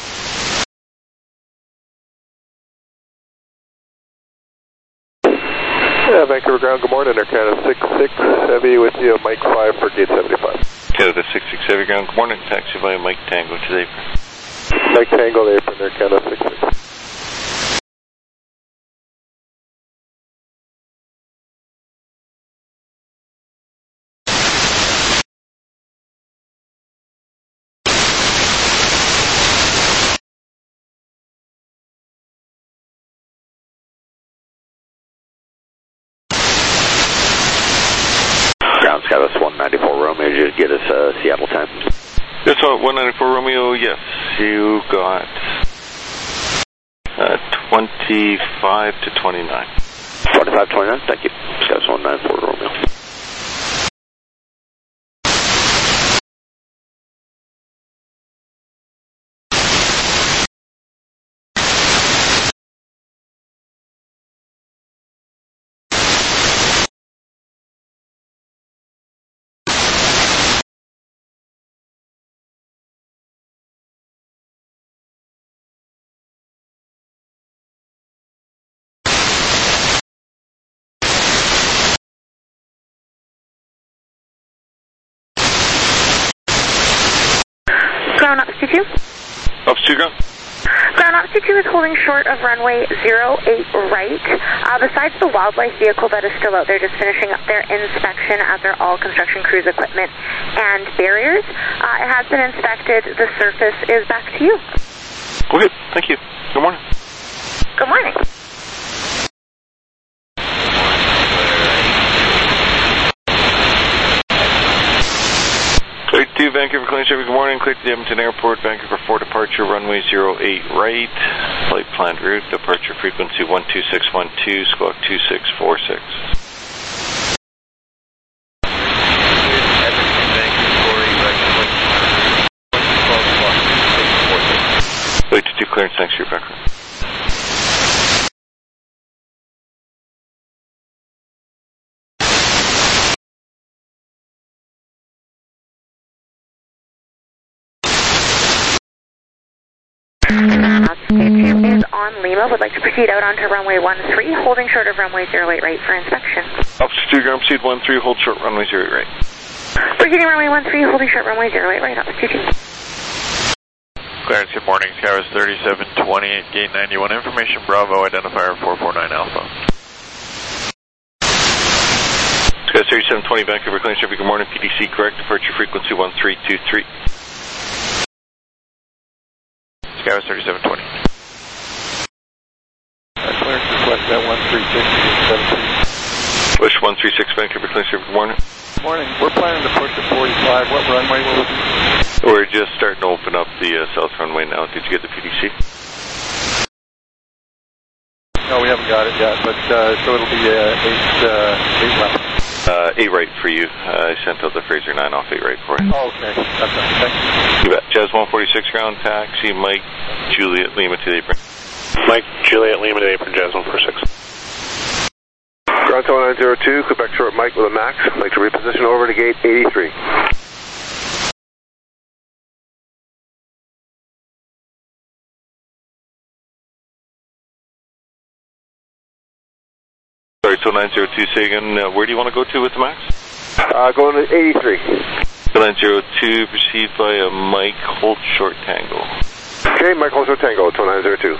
Yeah, Vancouver ground, good morning, Air Canada six six Heavy with you, Mike five for gate seventy-five. Canada six six Heavy ground, good morning, taxi via Mike Tango to the apron. Mike Tango, the apron, Air Canada six six. Skywest one ninety-four Romeo, did you get us uh, Seattle time? Yes, uh, one ninety-four Romeo, yes. You got uh, twenty-five to twenty-nine. twenty-five twenty-nine, thank you. Skywest one ninety-four Romeo. Ground altitude two. Altitude ground. Ground altitude two is holding short of runway zero eight right. Uh, besides the wildlife vehicle that is still out there just finishing up their inspection, as are all construction crews' equipment and barriers, uh, it has been inspected. The surface is back to you. Okay, thank you. Good morning. Good morning. Clear to Vancouver, Clean Chevy, good morning. Clear to the Edmonton Airport, Vancouver four departure, runway zero eight right. Flight planned route, departure frequency one two six one two, squawk two six four six. Wait to do clearance, thanks for your background. Is on Lima, would like to proceed out onto runway one three, holding short of runway zero eight right for inspection. Altitude ground, proceed one three, hold short runway zero eight right. Proceeding runway one three, holding short runway zero eight right, altitude two. Clarence, good morning. Skywest thirty-seven twenty-eight, gate ninety-one. Information Bravo, identifier four four nine Alpha. Skywest thirty-seven twenty, Vancouver, Clean Chevy, good morning. P D C correct, departure frequency one three two three. Skywest thirty-seven twenty. Clearance request at one three six seventeen. Wish one three six, Vancouver, Clean Chevy, good morning. Good morning. We're planning to push to forty-five. What runway will it be? We're just starting to open up the uh, south runway now. Did you get the P D C? No, we haven't got it yet, but uh, so it'll be uh, eight, uh, eight left. Uh, eight right for you. Uh, I sent out the Fraser nine off eight right for you. Oh, okay. That's it. Thank you. You bet. Jazz one forty-six ground taxi, Mike, Juliet, Lima to the apron. Mike, Juliet, Lima to the apron, Jazz one forty-six. Ground nine zero two, Quebec short Mike with a max. Like to reposition over to gate eighty-three. Sorry, so nine zero two, say again, uh, where do you want to go to with the max? Uh, going to eighty-three. nine zero two, proceed via Mike, hold short tango. Okay, Mike, hold short tango, two nine zero two.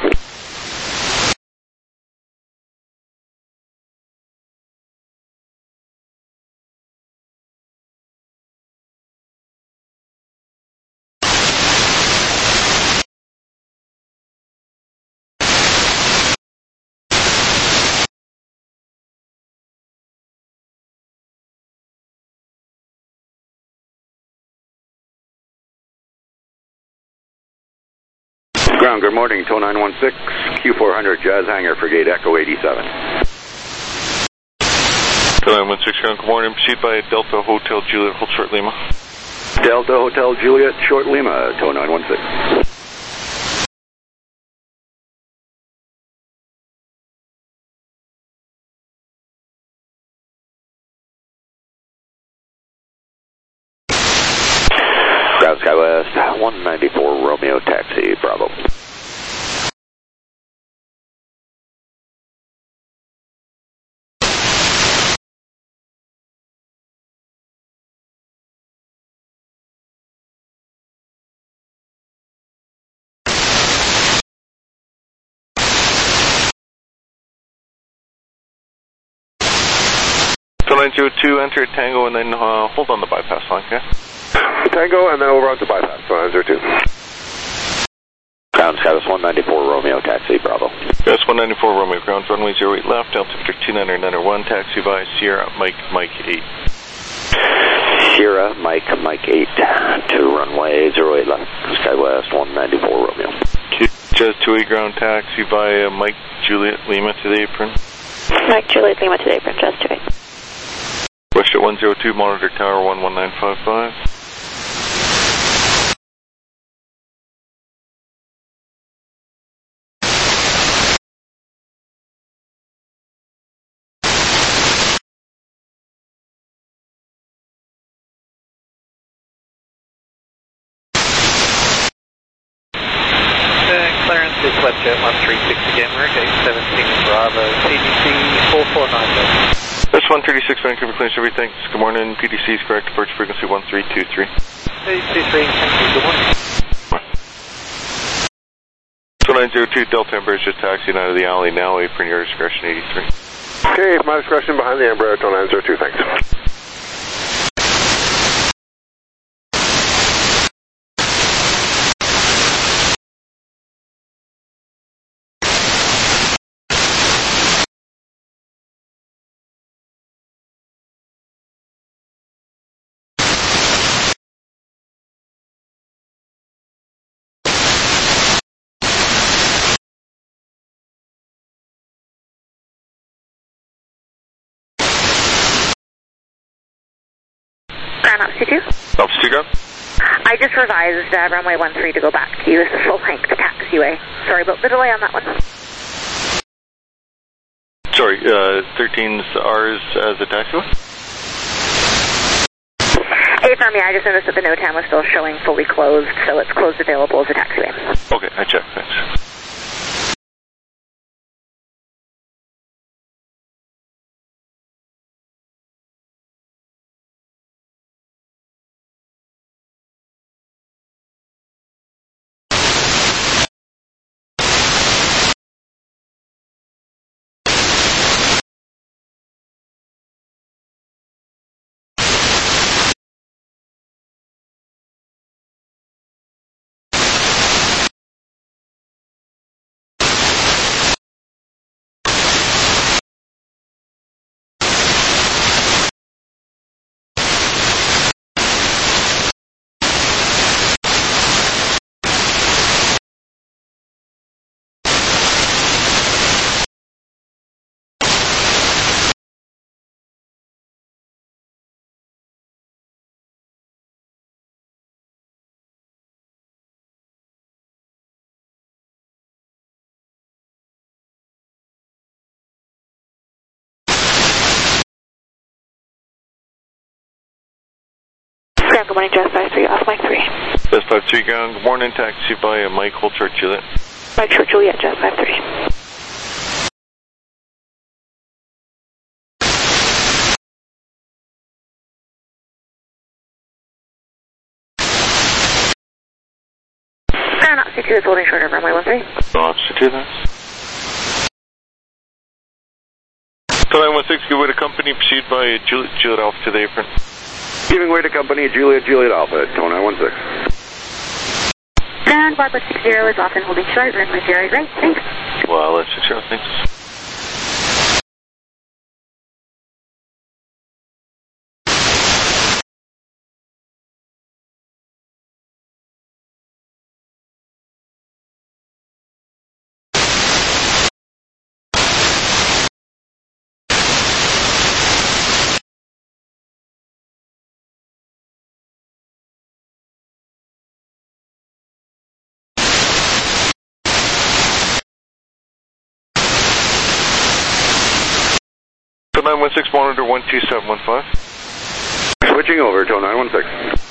Ground, good morning, Tow nine one six, Q four hundred, Jazz Hangar for gate Echo eighty-seven. Tow nine one six, ground, good morning, pursued by Delta Hotel Juliet, hold short Lima. Delta Hotel Juliet, short Lima, Tow nine one six. Ground SkyWest, one ninety-four Romeo taxi, Bravo. nine zero two, enter Tango, and then uh, hold on the bypass line, okay? Tango, and then over onto bypass, nine zero two. Ground Skywest one ninety-four Romeo taxi, Bravo. Skywest one ninety-four Romeo, ground runway zero eight left, altimeter two nine nine one, taxi by Sierra Mike Mike eight. Sierra Mike Mike eight to runway zero eight left, Skywest one ninety-four Romeo. Jazz two eight ground taxi by uh, Mike Juliet Lima to the apron. Mike Juliet Lima to the apron, Jazz two eight. West at one zero two, monitor tower one one nine five five. Clearance is WestJet one three six again, we're at gate seventeen Bravo, P D C four four nine nine. That's one thirty-six, Vancouver clearance, everything. Good morning, P D C is correct, departure frequency one three two three. three two three, thank you, good morning. So nine zero two, Delta Embraer is just taxiing out of the alley now, apron your discretion eighty-three. Okay, my discretion behind the Embraer, Tow nine zero two, thanks. Ground altitude two. Altitude go. I just revised uh, runway one three to go back to you as a full-length taxiway. Sorry about the delay on that one. Sorry, uh, thirteen's ours as a taxiway? Hey, from me, I just noticed that the NOTAM was still showing fully closed, so it's closed available as a taxiway. Okay, I checked, thanks. Good morning, Jazz five three, off Mike three. Jazz five three, ground, good morning, taxi by uh, Mike, hold short Juliet. Mike short Juliet, Jazz five three. Ground altitude two is holding short of runway one three. Altitude two, then. Tow nine one six, give way to company, pursued by Juliet, Juliet Alpha to the apron. Giving way to company Juliet Juliet Alpha, Tow nine one six. Ground Bartlett six zero is off and holding short, runway zero eight right, thanks. Well, that's six zero, thanks. nine one six, monitor one two seven one five. Switching over to nine one six.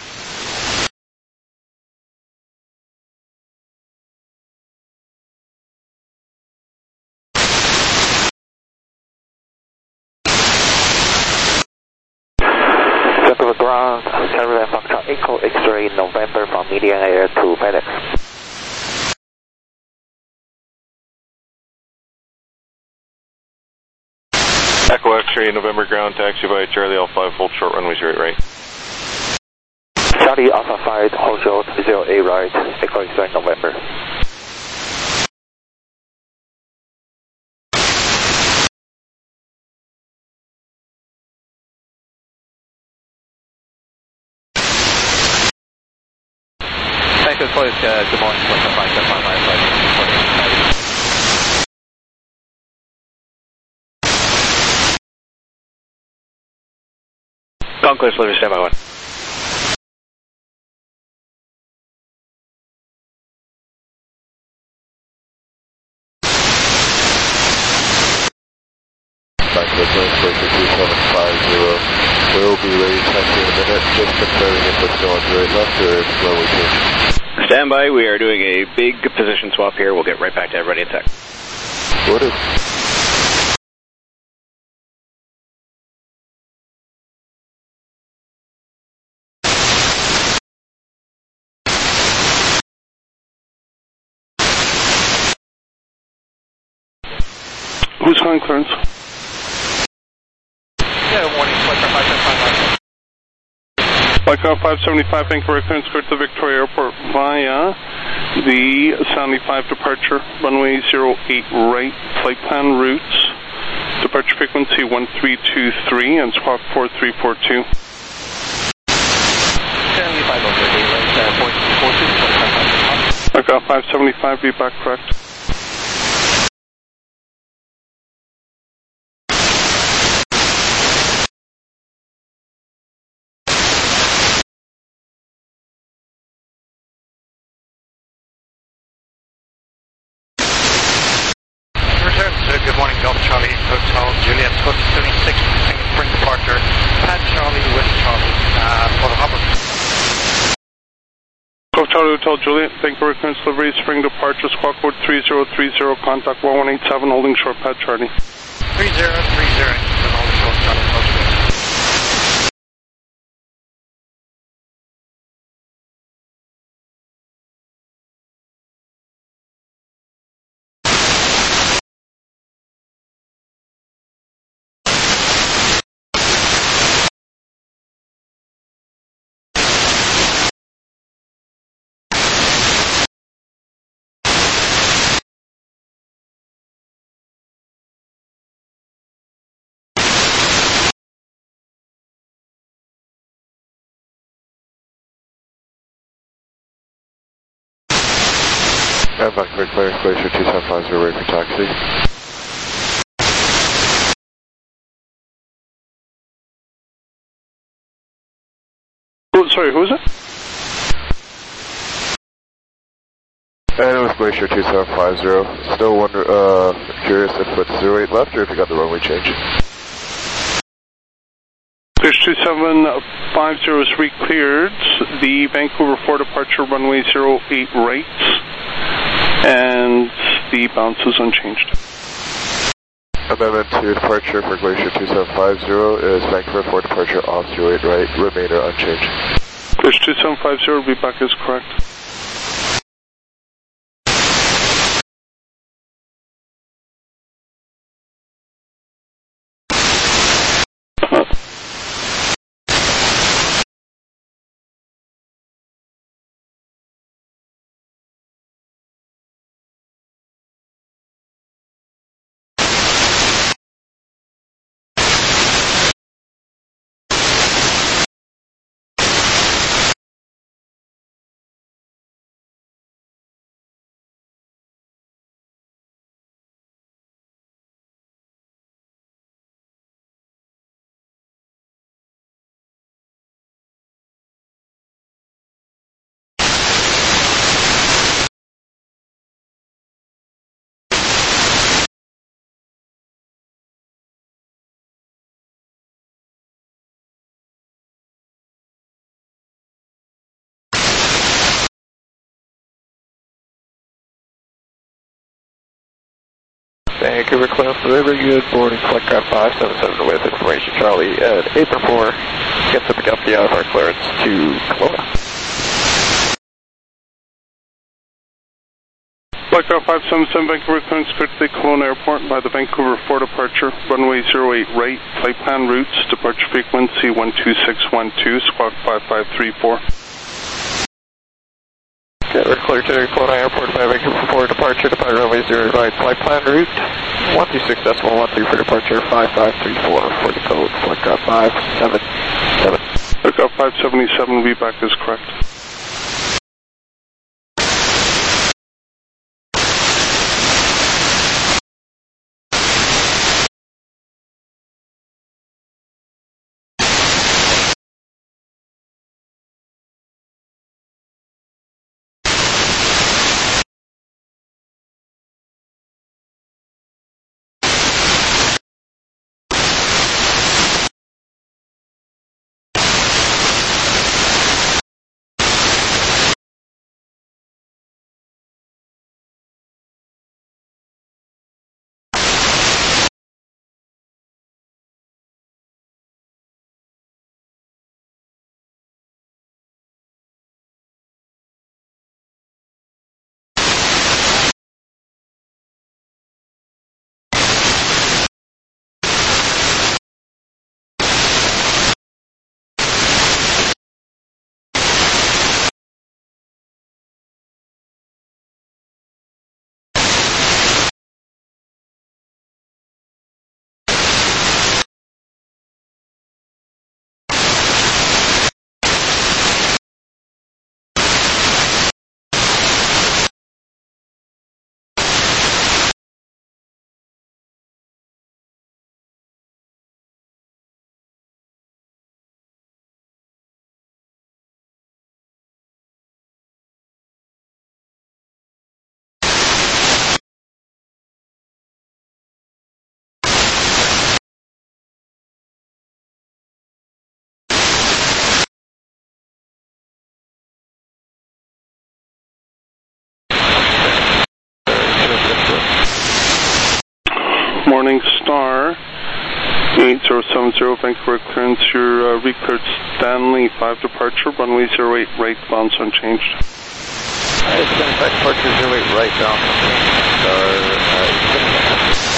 Central ground, Caravan Foxtrot Echo X-ray November from median air to FedEx. Echo X-ray November ground, taxi by Charlie Alpha five, hold short runway zero eight right. Charlie Alpha five, hold short zero eight right, Echo X-ray November. Thanks, uh, good morning, Western five seven five five five. Conquest, delivery, stand by one. Back to the plane, Glacier two seven five zero. We'll be ready taxi in a minute. Just confirming if we're still on the right left or if level change. Stand by, we are doing a big position swap here. We'll get right back to everybody in tech. What is? Who's calling clearance? Yeah, warning, flight car five seven five five. Flight car five seventy-five, Vancouver clearance, go to the Victoria Airport via the seventy-five departure, runway zero eight right, flight plan routes, departure frequency one three two three and squawk four three four two. seventy-five over eight right, uh, four four two, Flight car five seventy-five, be back correct. Good morning, Delta Charlie, Hotel Juliet, seventy-six, spring departure, Pat Charlie with Charlie, uh, for the hopper. Go Charlie Hotel Juliet, Vancouver clearance delivery, spring departure, squawk code three zero three zero, contact one one eight seven, holding short, Pat Charlie. three zero three zero, holding short, Charlie, Hotel Juliet. And back for clearance, Glacier two seven five zero, ready for taxi. Oh, sorry, who is it? And it was Glacier two seven five zero. Still wonder, uh, curious if it's zero eight left or if you got the runway change. Glacier two seven five zero is re-cleared. The Vancouver for departure, runway zero eight right. And the bounce is unchanged. Amendment to departure for Glacier two seven five zero is Vancouver for departure off zero eight right, remainder unchanged. Glacier two seven five zero, be back is correct. Vancouver clearance delivery, good boarding, flight craft five seven seven with information Charlie at April four. Get to pick up the out of our clearance to Kelowna. Flight craft five seven seven Vancouver clearance cleared to the Kelowna Airport by the Vancouver four departure, runway zero eight right, flight plan routes, departure frequency one two six one two, squawk five five three four. Okay, we're clear to Kelowna Airport by Vancouver four departure, depart runway zero right, flight plan route one two six decimal one three for departure, five five three four for the code, flight craft five seven seven. Flight craft five seventy-seven will be back as correct. Morning Star, eight zero seven zero Vancouver clearance, your uh, recleared Stanley five departure, runway zero eight right, bounds unchanged. Alright, Stanley five departure, zero eight right, bounds unchanged. Star, uh,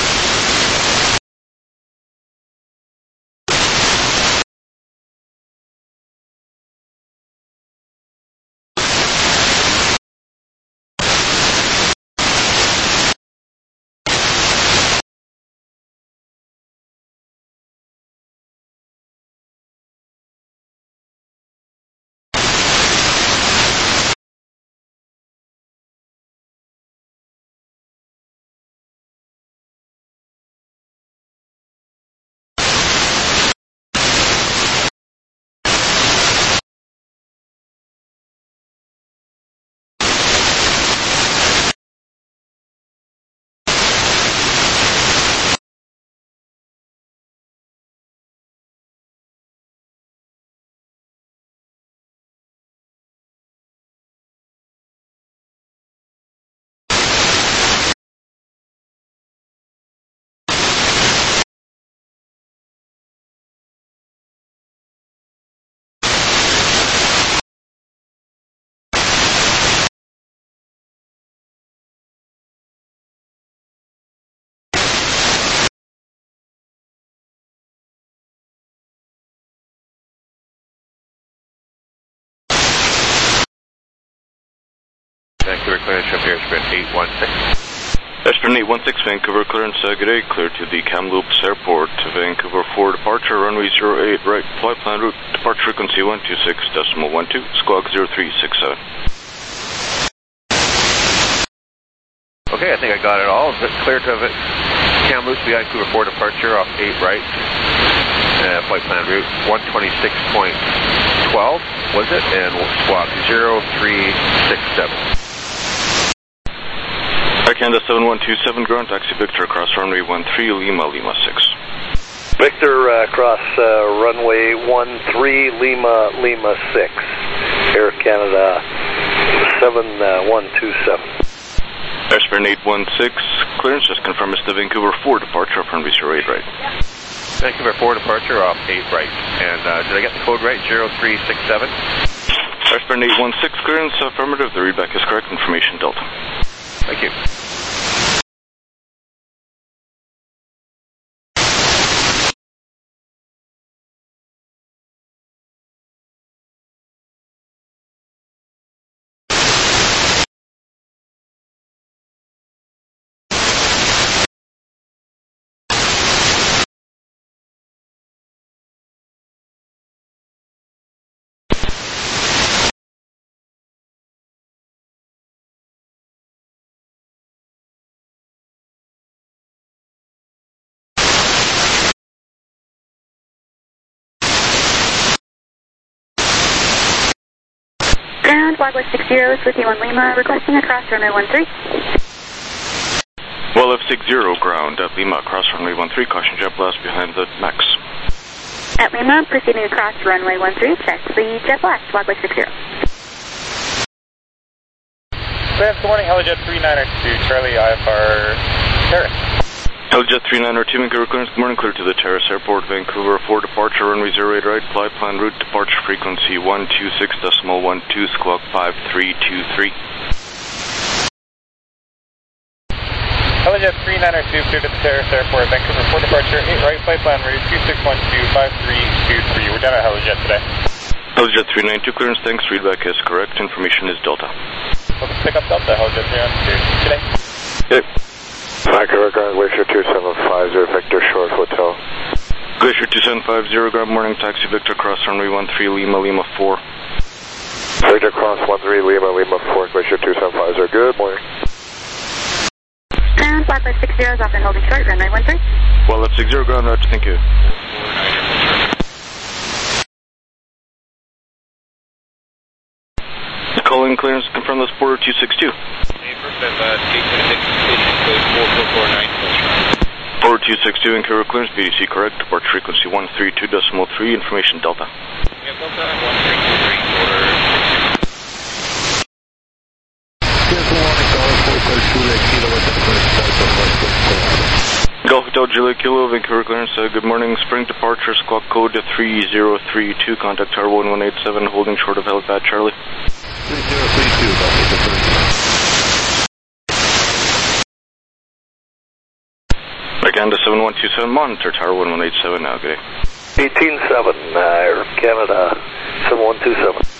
Vancouver clearance from here, sprint eight one six. Sprint eight one six, Vancouver clearance, uh, good day, clear to the Kamloops Airport, Vancouver four departure, runway zero eight right, flight plan route, departure frequency one two six decimal one two, squawk zero three six seven. Okay, I think I got it all. Clear to Kamloops, Vancouver four departure off eight right, uh, flight plan route one twenty-six point one two, was it? And squawk zero three six seven. Canada seven one two seven, ground taxi Victor across runway one three, Lima, Lima six. Victor, uh, cross uh, runway one three, Lima, Lima six. Air Canada seven one two seven. Sprint eight one six, clearance. Just confirm it's the Vancouver four departure off runway zero eight right. Vancouver four departure off eight right. And uh, did I get the code right? zero three six seven? Westbound eight one six, clearance affirmative. The readback is correct. Information Delta. Thank you. Ground, Wildlife six zero, Swiftly one Lima, requesting across runway one three. Well, F six zero, ground at Lima, across runway one three, caution jet blast behind the Max. At Lima, proceeding across runway one three, check the jet blast, Wildlife six zero. Good morning, Helijet three niner two, Charlie I F R Terrace. Helijet three niner two, Vancouver clearance. Good morning, clear to the Terrace Airport, Vancouver four departure, runway zero eight right, fly plan route, departure frequency one two six decimal one two, squawk five three two three. Helijet three niner two, clear to the Terrace Airport, Vancouver four departure, eight right, flight plan route two six one two, five three two three. We're down at Helijet today. Helijet three nine two, clearance, thanks, readback is correct, information is Delta. Let's pick up Delta, Helijet three nine two, today. Yep. Vancouver ground, Glacier two seven five zero, Victor Short Hotel. Glacier two seven five zero, ground morning, taxi Victor, cross runway one three, Lima, Lima four. Victor cross one three, Lima, Lima four, Glacier two seven five zero, good morning. Ground, Wildlife six zero is off and holding short, runway one three. Well, F six zero, ground, roger, thank you. Calling clearance, confirm this border two six two. Border two six two, Vancouver clearance, B D C correct, departure frequency one three two decimal three, information Delta. Yeah, Delta one three two three, border Golf Hotel Juliet Kilo, Vancouver clearance, uh, good morning, spring departure, squawk code three zero three two, contact tower one one eight seven, holding short of helipad Charlie. three zero three two, Golf Again to seven one two seven, monitor tower one one eight seven now, good day. eighteen seven, uh, Air Canada, seven one two seven.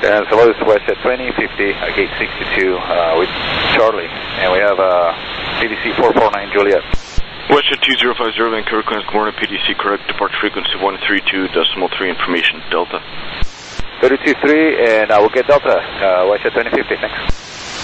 And so this is WestJet twenty fifty, uh, gate sixty-two uh, with Charlie, and we have uh, P D C four four nine Juliet. WestJet two zero five zero, Vancouver clearance, good morning, P D C correct, departure frequency one three two decimal three, information, Delta. thirty-two three, and I will get Delta, uh, WestJet twenty fifty, thanks.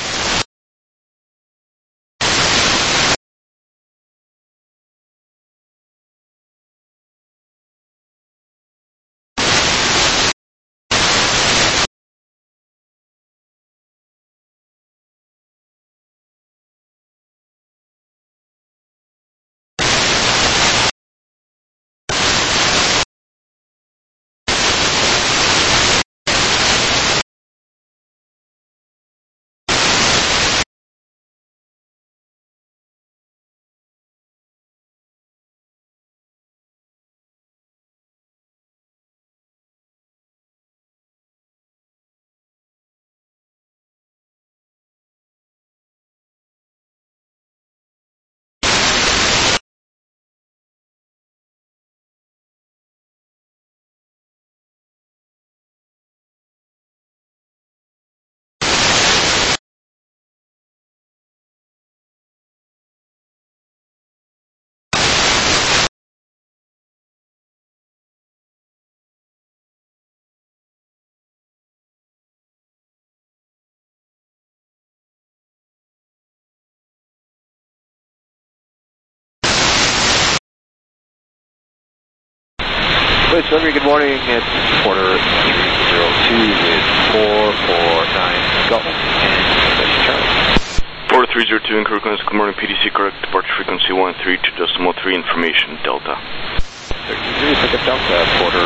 Wait, Sylvia, good morning. It's Porter three zero two with four four nine go. And that's Charlie. Porter three zero two in Kirkland, good morning, P D C correct, departure frequency one three two decimal three, information, Delta. thirty-three, pick up Delta, Porter.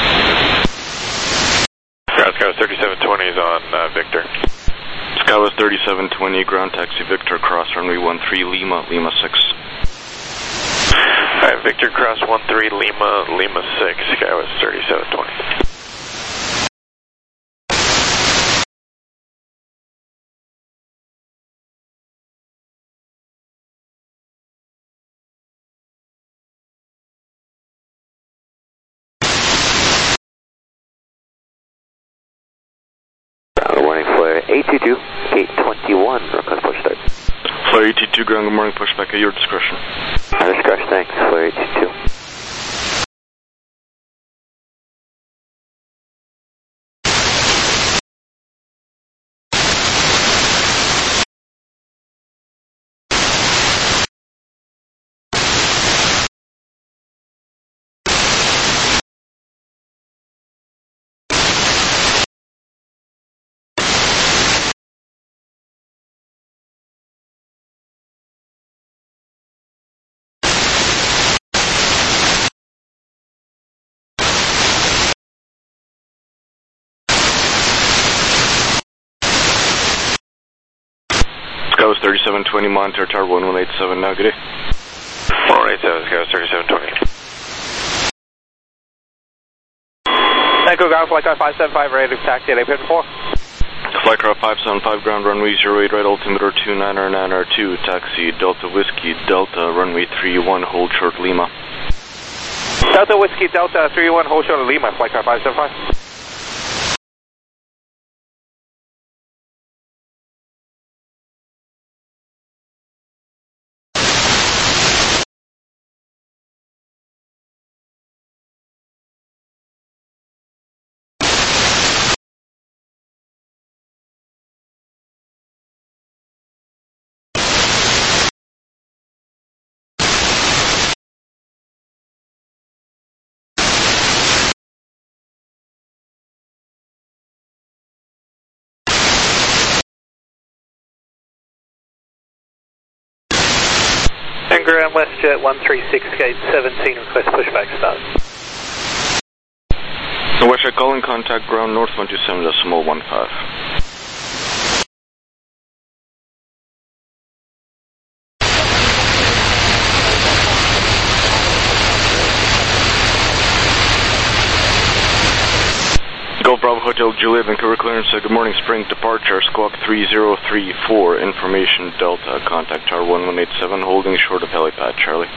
Ground Sky thirty-seven twenty is on uh, Victor. Skywest thirty-seven twenty, ground taxi Victor, cross runway one three, Lima, Lima six. Alright, Victor cross one three, Lima, Lima six, Skywest thirty-seven twenty. Ground warning, flare eight two two, gate twenty-one, request push start. Flare eight two two, ground, good morning, push back at your discretion. At discretion, thanks, flare eight two two. Skywest thirty-seven twenty, monitor tower one one eight seven, now good day. one one eight seven, Skywest thirty-seven twenty. Echo ground, flight car five seven five, ready to taxi at eight fifty-four. Flight car five seven five, ground runway zero eight, right altimeter two nine R nine R two, taxi Delta Whiskey, Delta, runway three one, hold short Lima. Delta Whiskey, Delta three one, hold short Lima, flight car five seven five. And ground WestJet one three six, gate seventeen, request pushback start. WestJet calling, contact ground north one two seven decimal one five. Golf Bravo Hotel Juliet, Vancouver clearance, uh, good morning, spring departure, squawk three zero three four, information Delta, contact tower one one eight seven, holding short of helipad, Charlie.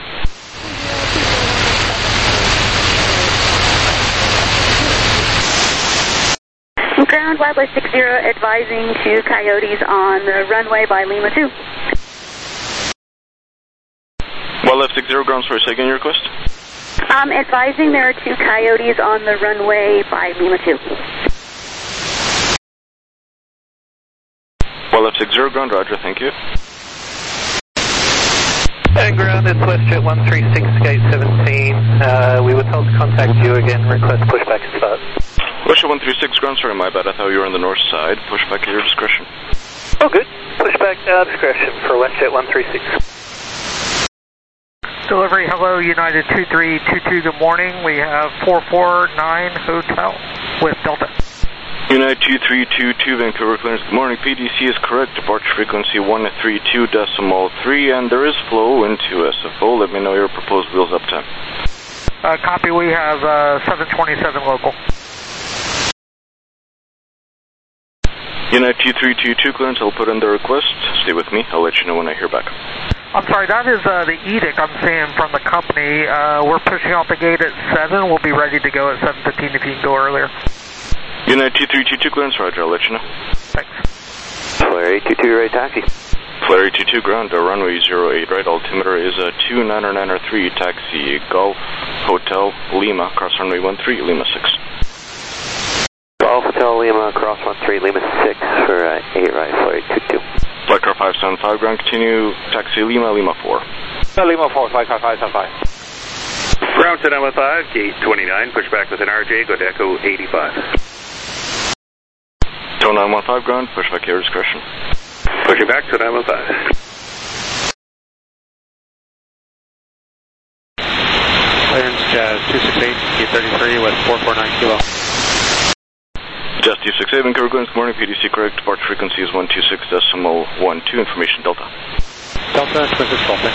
Ground, Wildlife six zero advising two coyotes on the runway by Lima two. Wildlife six zero, ground, sorry, say again your request? Um, advising there are two coyotes on the runway by Lima two. Wildlife six zero, ground, roger, thank you. And ground, it's WestJet one three six, gate seventeen. Uh, we were told to contact you again, request pushback and start. WestJet one three six, ground, sorry, my bad, I thought you were on the north side. Pushback at your discretion. Oh, good. Pushback uh, discretion for WestJet one three six. Delivery, hello, United two three two two, good morning. We have four four nine Hotel with Delta. United two three two two, Vancouver clearance, good morning. P D C is correct, departure frequency one three two decimal three, and there is flow into S F O. Let me know your proposed wheels up time. Uh, copy, we have uh, seven twenty-seven local. United two three two two, clearance, I'll put in the request. Stay with me, I'll let you know when I hear back. I'm sorry, that is uh, the edict I'm seeing from the company. Uh, we're pushing out the gate at seven. We'll be ready to go at seven fifteen if you can go earlier. United two three two two, clearance, roger, I'll let you know. Thanks. Flare eight two two, right taxi. Flare eight two two, ground, uh, runway zero eight, right, altimeter is uh, two nine nine three, taxi, Golf, Hotel, Lima, cross runway one three, Lima six. Golf, Hotel, Lima, cross one three, Lima six for uh, eight, right, Flare eight two two. Flight car five seven five, ground, continue, taxi, Lima, Lima four. Uh, Lima four, flight car five seven five. Ground to Lima five, gate twenty-nine, push back with an R J, go to Echo eighty-five. Tow nine one five, ground, push back your discretion. Pushing back to nine one five. Clearance Jazz two six eight, gate thirty-three with four four nine kilo. Jazz two six eight, Vancouver clearance, good morning, P D C correct, departure frequency is one two six decimal one two, information Delta. Delta, Twisted Dolphin.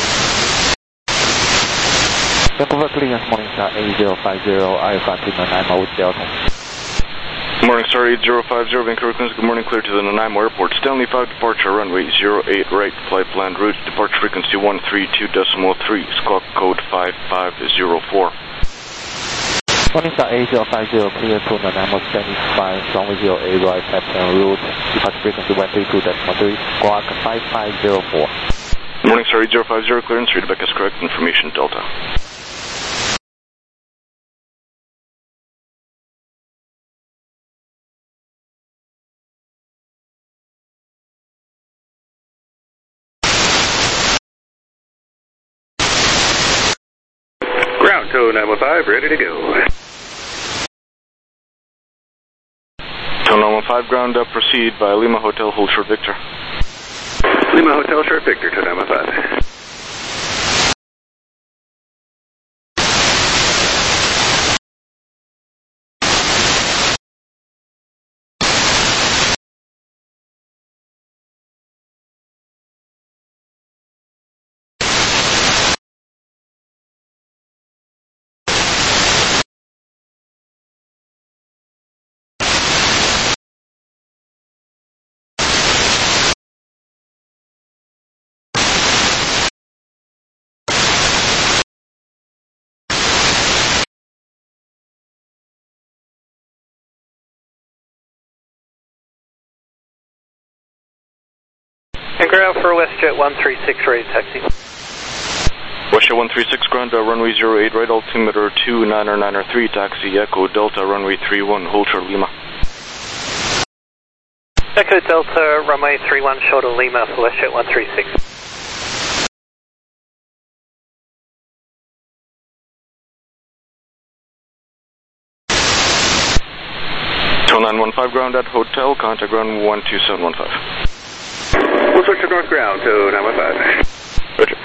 Vancouver clearance, morning star eight zero five zero, Alpha to Nanaimo with Delta. Good morning, star eight zero five zero, Vancouver clearance, good morning, clear to the Nanaimo Airport. Stanley five, departure, runway zero eight, right, flight plan route, departure frequency one three two decimal three, squawk code five five zero four. Morning star eight zero five zero, clear to Nanaimo Stanley five, runway zero eight, right, flight plan route, departure frequency one three two decimal three, squawk five five zero four. Morning, star eight zero five zero, clearance, readback is correct, information Delta. Ground to nine one five, ready to go. To nine one five, ground up, proceed by Lima Hotel, hold short Victor. Lima Hotel, short Victor to nine one five. And ground for WestJet one three six, ready taxi. WestJet one three six, ground, uh, runway zero eight, right, altimeter two nine nine three, taxi, Echo Delta, runway three one, hold short Lima. Echo Delta, runway three one, short of Lima for WestJet one three six. Tow nine one five, ground at Hotel, contact ground one two seven one five. We'll switch to north ground to nine one five. Roger.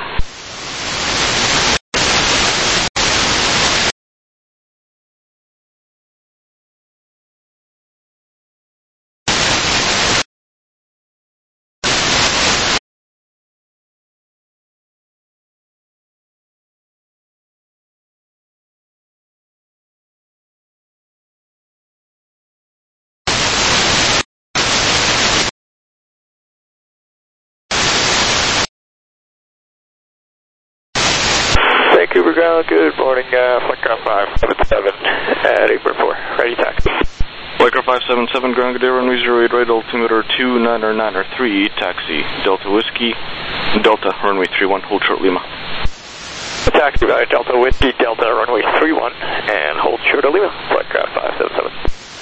Vancouver ground, good morning, uh, flight car five seven seven at Apron four, ready taxi. Flight five seven seven, ground good day, runway zero eight right, altimeter two niner niner three, taxi, Delta Whiskey, Delta, runway three one, hold short Lima. Taxi by Delta Whiskey, Delta, runway three one, and hold short of Lima, flight craft five seven seven.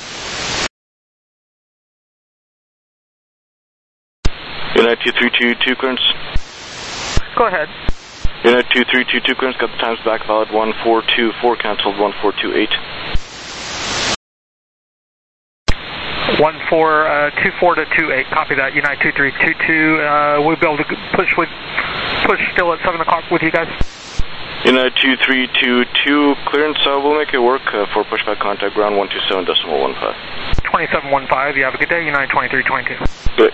United two three two two, clearance. Go ahead. United two three two two, clearance, got the times back, valid one four two four, cancelled one four two eight. One four uh, two four to two eight. Copy that. United two three two two. Uh, we'll be able to push with push still at seven o'clock with you guys. United two three two two. Clearance. Uh, we'll make it work uh, for pushback contact ground one two seven decimal one five. Twenty seven one five. You have a good day. United twenty three twenty two. Good.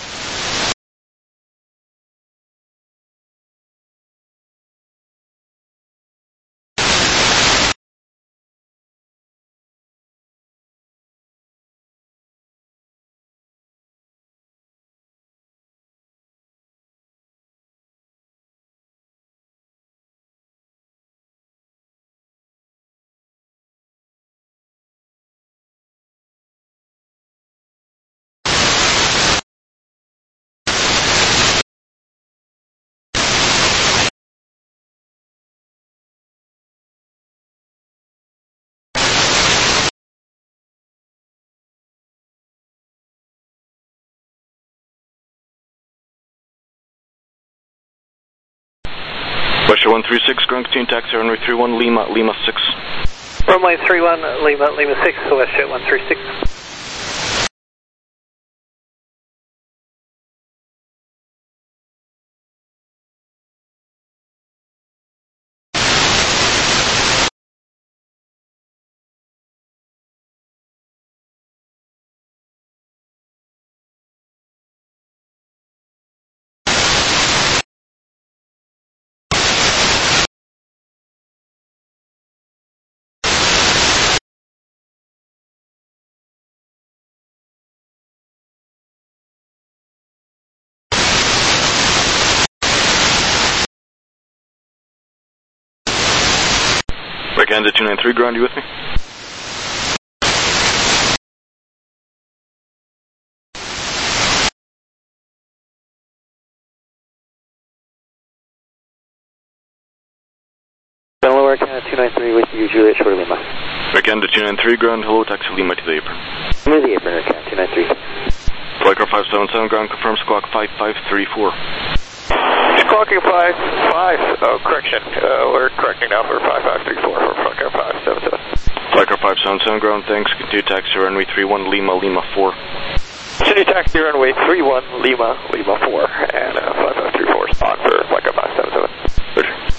Russia one three six, ground continue taxi, runway three one, Lima, Lima six. Runway three one, Lima, Lima six, Celestia one three six. Canada two nine three, ground, you with me? Delaware, Canada two nine three with you, Juliet, short of Lima. Canada two nine three, ground, hello, taxi Lima to the apron. Lima to the apron, Canada two nine three. Flight car five seven seven, ground, confirm squawk five five three four. Squawking five five, oh, correction, uh, we're correcting now for five five three four for flight car five seven seven. Flight car five seven seven, ground, thanks, continue taxi runway three one, Lima, Lima four. Continue taxi runway three one, Lima, Lima four, and uh, five five three four spot for flight car five seven seven. Roger.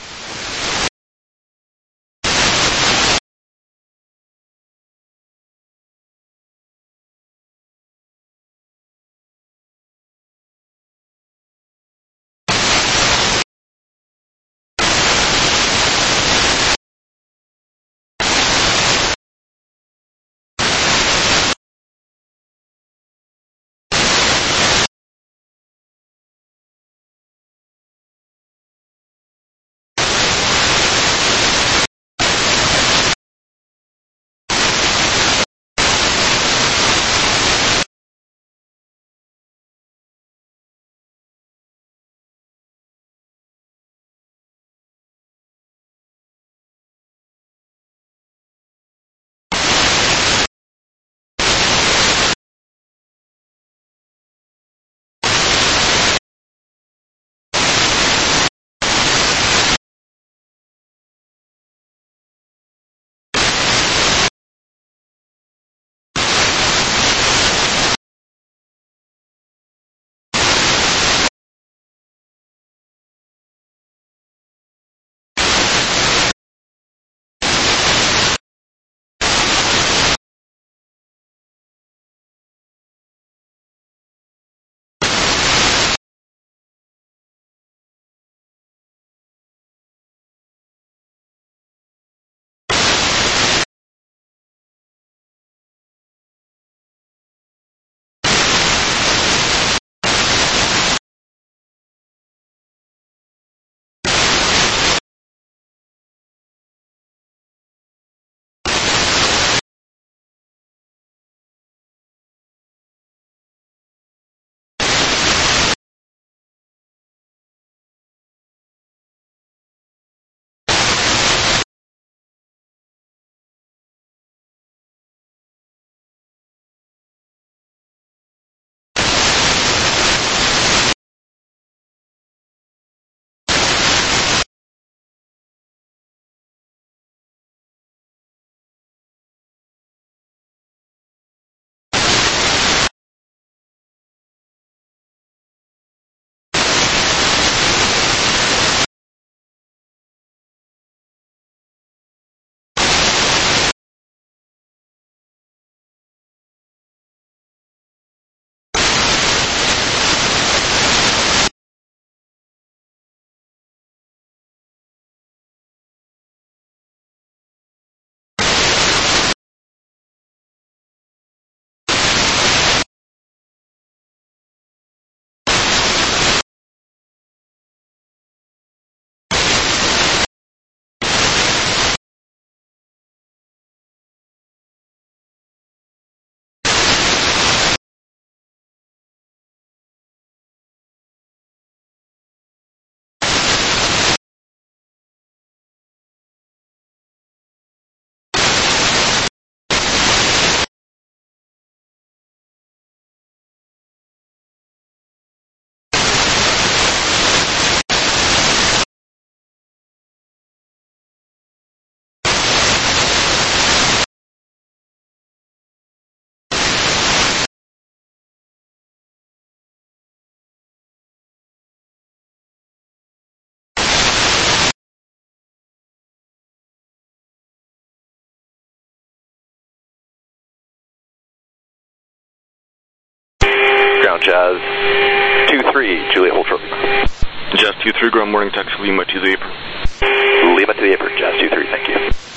ground, Jazz two three, Juliet, hold short. Jazz two three, ground morning, taxi Lima to the apron. Lima to the apron, Jazz two three, thank you.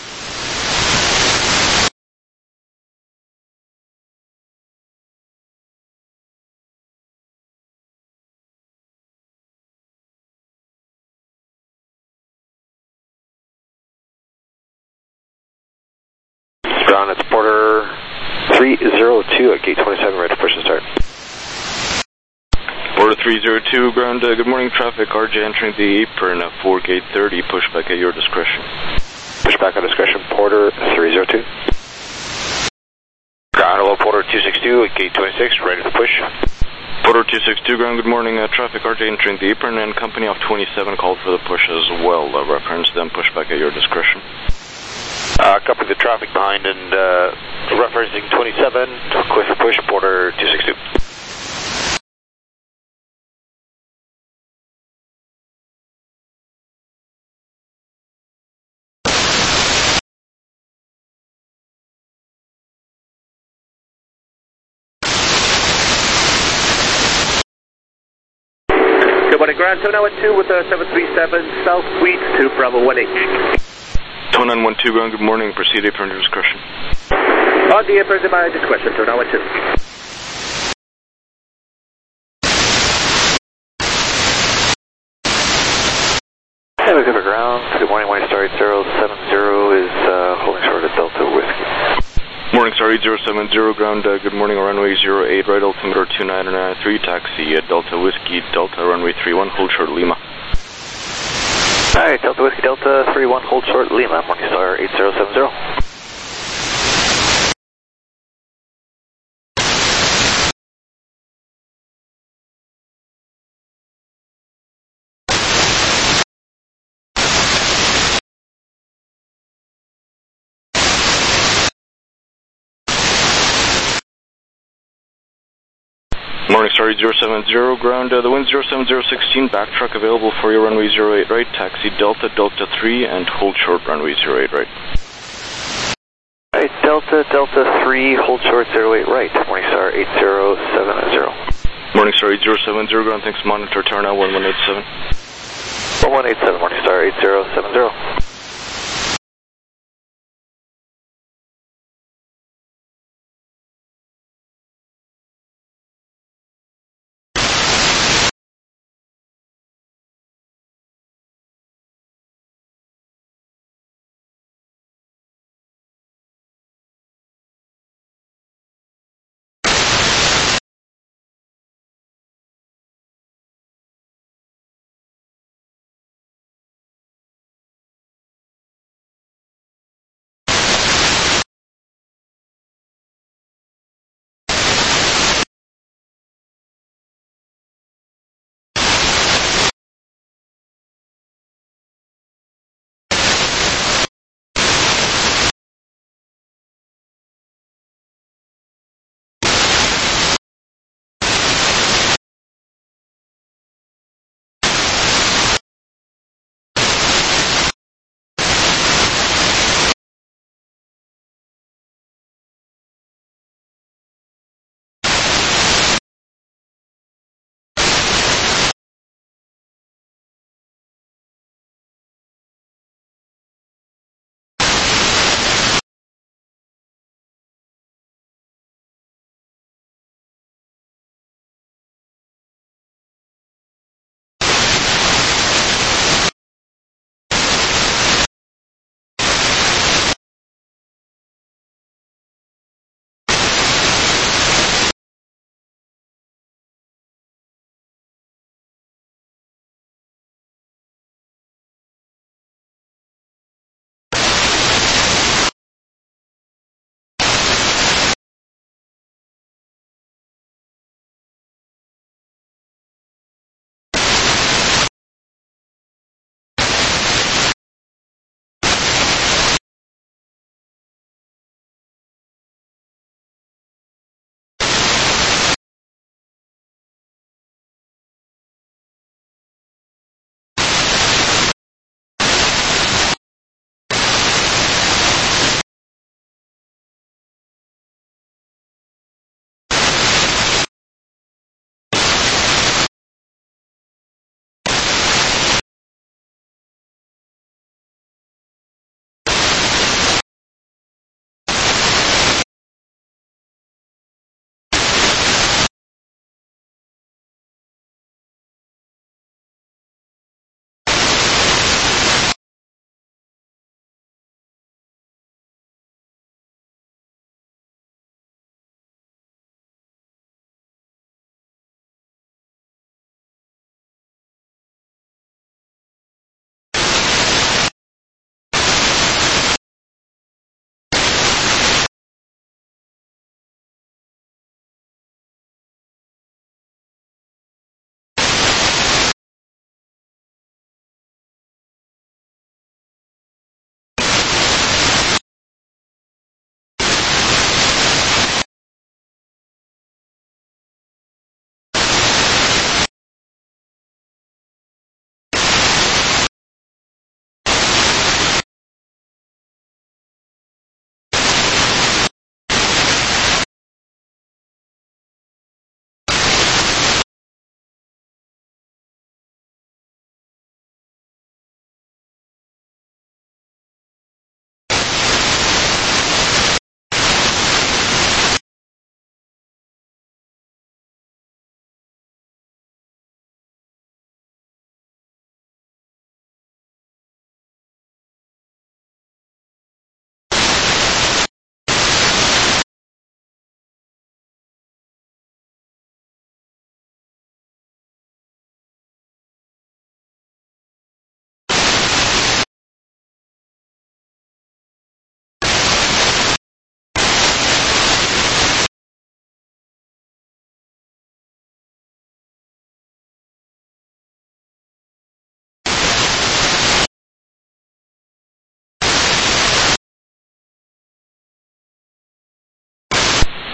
Ground, it's Porter three zero two at gate twenty-seven, ready to push and start. Porter three zero two, ground, uh, good morning, traffic, R J entering the apron at four gate thirty, push back at your discretion. Push back at discretion, Porter three zero two. Ground, hello, Porter two six two at gate twenty-six, ready to push. Porter two six two, ground, good morning, uh, traffic, R J entering the apron, and company off twenty-seven called for the push as well, uh, reference, then push back at your discretion. Uh, copy the traffic behind and uh, referencing twenty-seven, quick for push, Porter two six two. Good morning, ground, two nine one two with uh, seven three seven, South Suite to Bravo one eight. two nine one two, ground, good morning, proceed apron to discretion. On the apron to my discretion, two nine one two. Hey, we cover ground. Good morning, White Star eight zero seven zero is uh, holding short at Delta Whiskey. Morning, Star eight zero seven zero, ground, uh, good morning, runway zero eight, right, altimeter two nine nine three, taxi at Delta Whiskey, Delta runway three one, hold short Lima. Alright, Delta Whiskey, Delta three one, hold short Lima, Morning Star eight zero seven zero. Morning, Star eight zero seven zero, ground, uh, the wind zero seven zero sixteen, back truck available for your runway zero eight right, taxi Delta, Delta three, and hold short runway zero eight right. Alright, Delta, Delta three, hold short zero eight right, Morning Star eight zero seven zero. Morning, Star eight zero seven zero, ground, thanks, monitor, turn out one one eight seven. one one eight seven, Morning Star eight zero seven zero.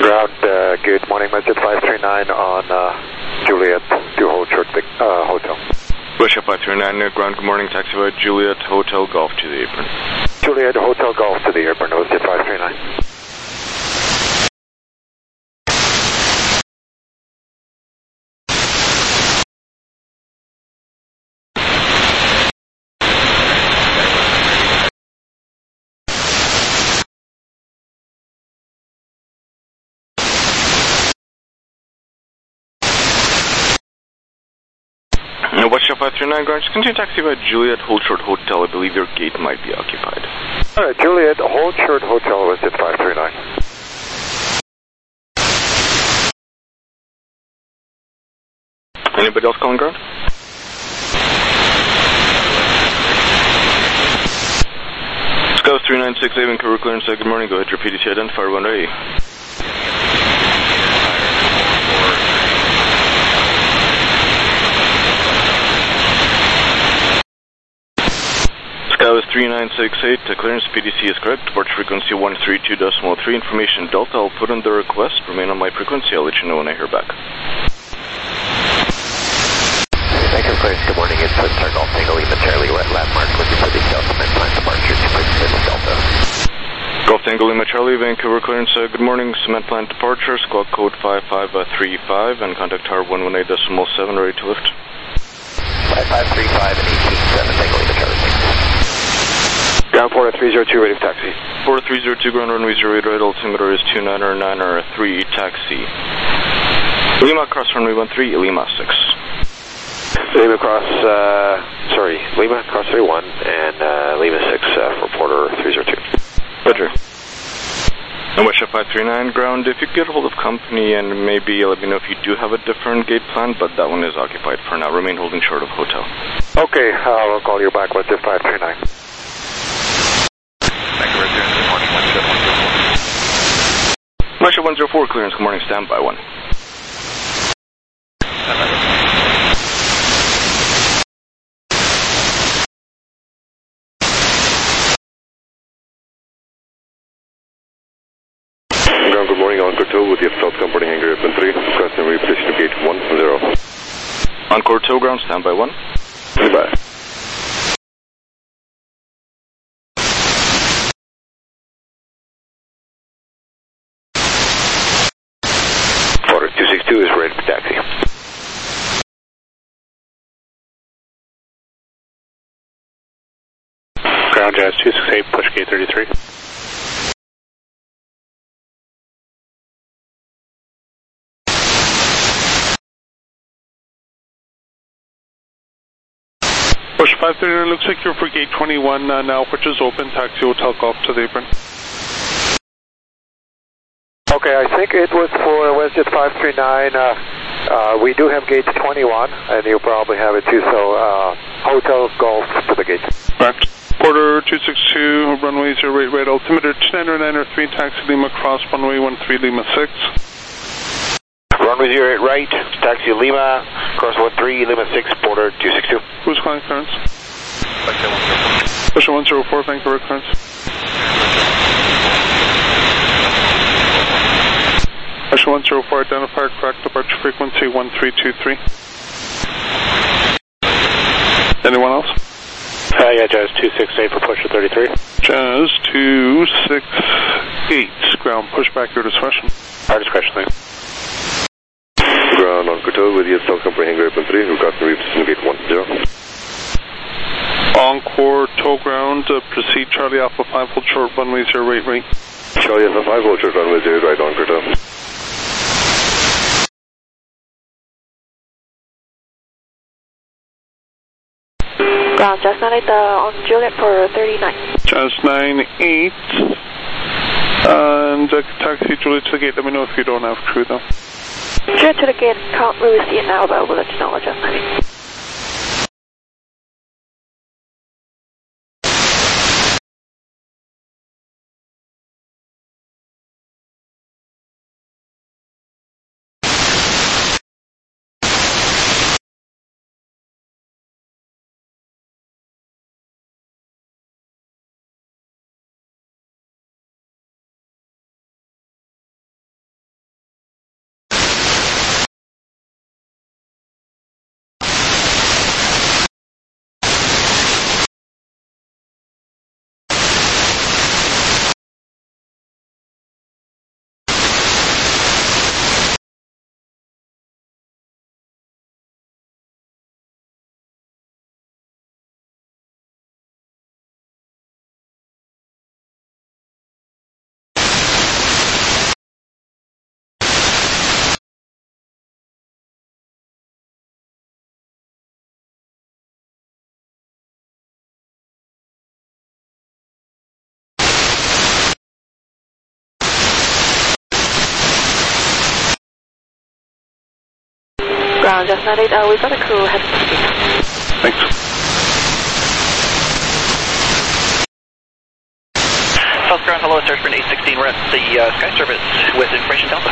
Ground, uh, good morning, Message five three nine on uh, Juliet to hold short uh, hotel. Russia five three nine, uh, ground, good morning, taxi by Juliet Hotel Golf to the apron. Juliet Hotel Golf to the apron, Message five three nine. Russia five three nine, ground, just continue taxi by Juliet Hold Short Hotel. I believe your gate might be occupied. Alright, Juliet Hold Short Hotel, Message five three nine. Anybody else calling ground? Scout three nine six eight, Vancouver clearance, uh, good morning, go ahead, your P D C identifier, one ready. Scout three nine six eight, uh, clearance P D C is correct, departure frequency one three two point three, information Delta, I'll put in the request, remain on my frequency, I'll let you know when I hear back. Vancouver clearance, good morning, it's Star Golf Tango Lima Charlie, wet landmark, looking for the Delta Cement Plant departure to Princeton Delta. Golf Tango Lima Charlie, Vancouver clearance, uh, good morning, cement plant departure, squawk code five five three five, and contact tower one one eight point seven, ready to lift. five five three five and eighteen seven, Tango Lima Charlie, thank you. Ground Porter three zero two, ready for taxi. Porter three zero two, ground runway zero eight right, altimeter is two nine nine three, taxi. Lima cross runway one three, Lima six. Lima cross, uh, sorry, Lima cross three one, and uh, Lima six uh, for Porter three zero two. Roger. And West five three nine, ground, if you get a hold of company and maybe let me know if you do have a different gate plan, but that one is occupied for now. Remain holding short of hotel. Okay, I'll call you back with the five three nine. Russia one zero four, clearance, good morning, standby one. Ground, good morning, Encore two with the South Company Hangar Airplane three, requesting reposition to gate one zero. Encore two, ground, standby one. Goodbye. Porter two six two is ready for taxi. Ground Jazz two six eight, push gate thirty-three. Push five thirty, looks like you're for gate twenty-one uh, now, which is open, taxi Hotel Golf to the apron. Okay, I think it was for WestJet five three nine. Uh, uh, we do have gate twenty-one, and you probably have it too, so uh, Hotel Golf to the gate. Correct. Porter two six two, runway zero eight right, altimeter two nine nine three, taxi Lima cross, runway one three, Lima six. Runway zero eight right, taxi Lima, cross one three, Lima six, Porter two six two. Who's calling clearance? Russia one zero four, Vancouver clearance. Russia one zero four, identifier correct, departure frequency one three two three. Anyone else? Uh, yeah, Jazz two six eight for push to thirty-three. Jazz two six eight, ground, push back your discretion. Our discretion, thanks. Ground on Couture with the South Company Hangar Airplane three, requesting reposition to gate one zero. Encore, tow ground, uh, proceed Charlie Alpha five, hold short, runway zero eight right. Charlie Alpha five, hold short, runway zero eight right on Couture. Ground, Jazz nine eight uh, on Juliet for thirty-nine. Jazz nine eight, and uh, taxi Juliet to the gate, let me know if you don't have crew though. Juliet to the gate, can't really see it now, but we'll let you know, Jazz nine eight. Ground, Just nine eight, uh, we've got a crew heading to speak. Thanks. South Ground, hello, it's Airsprint eight sixteen. We're at the uh, Sky Service with Information Delta.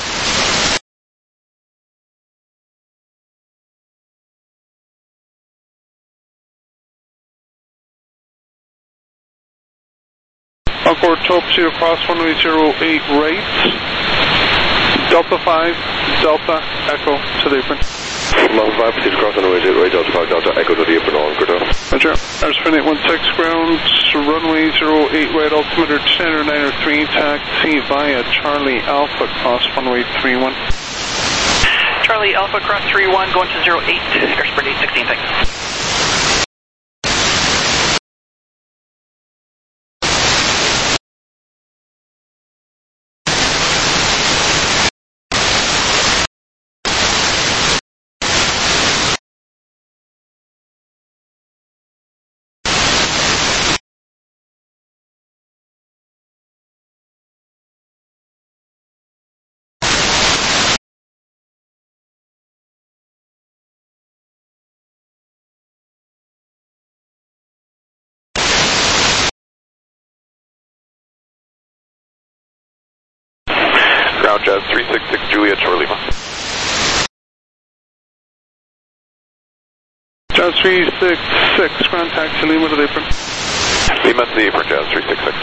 Encore twelve zero cross runway zero eight right. Delta five, Delta, Echo to the apron. Delta five, proceed across runway zero eight, Delta five, Delta, Echo to the apron, all good. Roger. Airsprint eight one six ground, runway zero eight right, altimeter ten nine three, taxi via Charlie Alpha cross runway three one. Charlie Alpha cross three one, going to zero eight, Airsprint eight sixteen, thanks. Ground Jazz three six six Juliet, Charlie Lima. Jazz three six six, ground taxi Lima to the apron. Lima to the apron, Jazz three six six.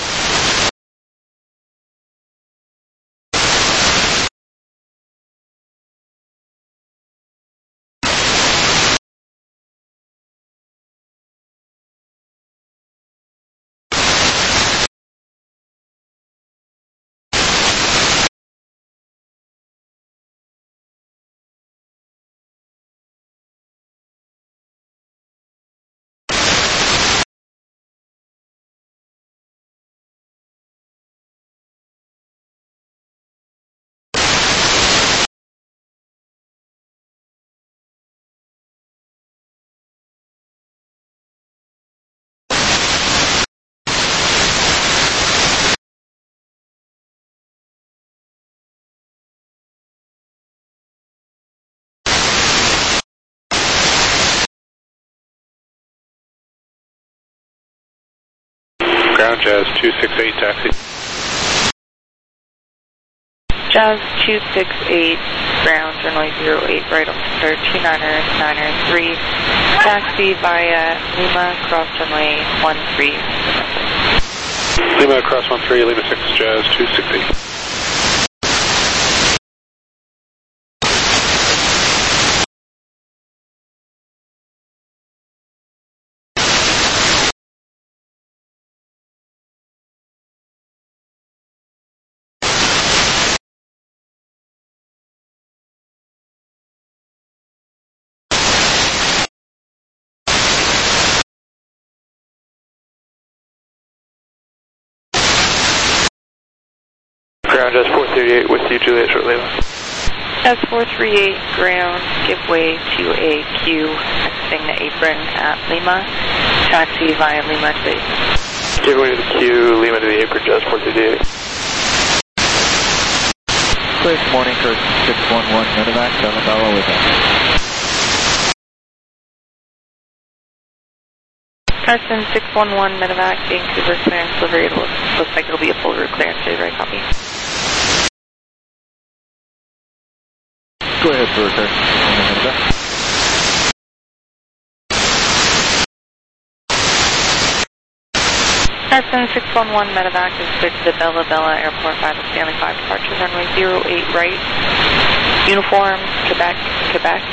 Ground Jazz two six eight, taxi. Jazz two six eight, ground, runway zero eight, right altimeter two niner niner three, taxi via Lima, cross runway one three. Lima, cross one three, Lima six, Jazz two six eight. Ground Jazz four thirty-eight with you, Juliet, short Lima. Jazz four three eight, ground, give way to a Q, exiting the apron at Lima, taxi via Lima to the apron. Give way to the Q, Lima to the apron, Jazz four thirty-eight. Quick morning, Kurt six one one, Medevac, seven Bravo with us. Carson six one one, Medevac, Vancouver, clearance delivery. It looks, looks like it'll be a full route clearance, is right, copy? Go ahead, Burger. Carson six one one, Medevac is cleared to the Bella Bella Airport five of Stanley five, departure runway zero eight right, uniform, Quebec, Quebec.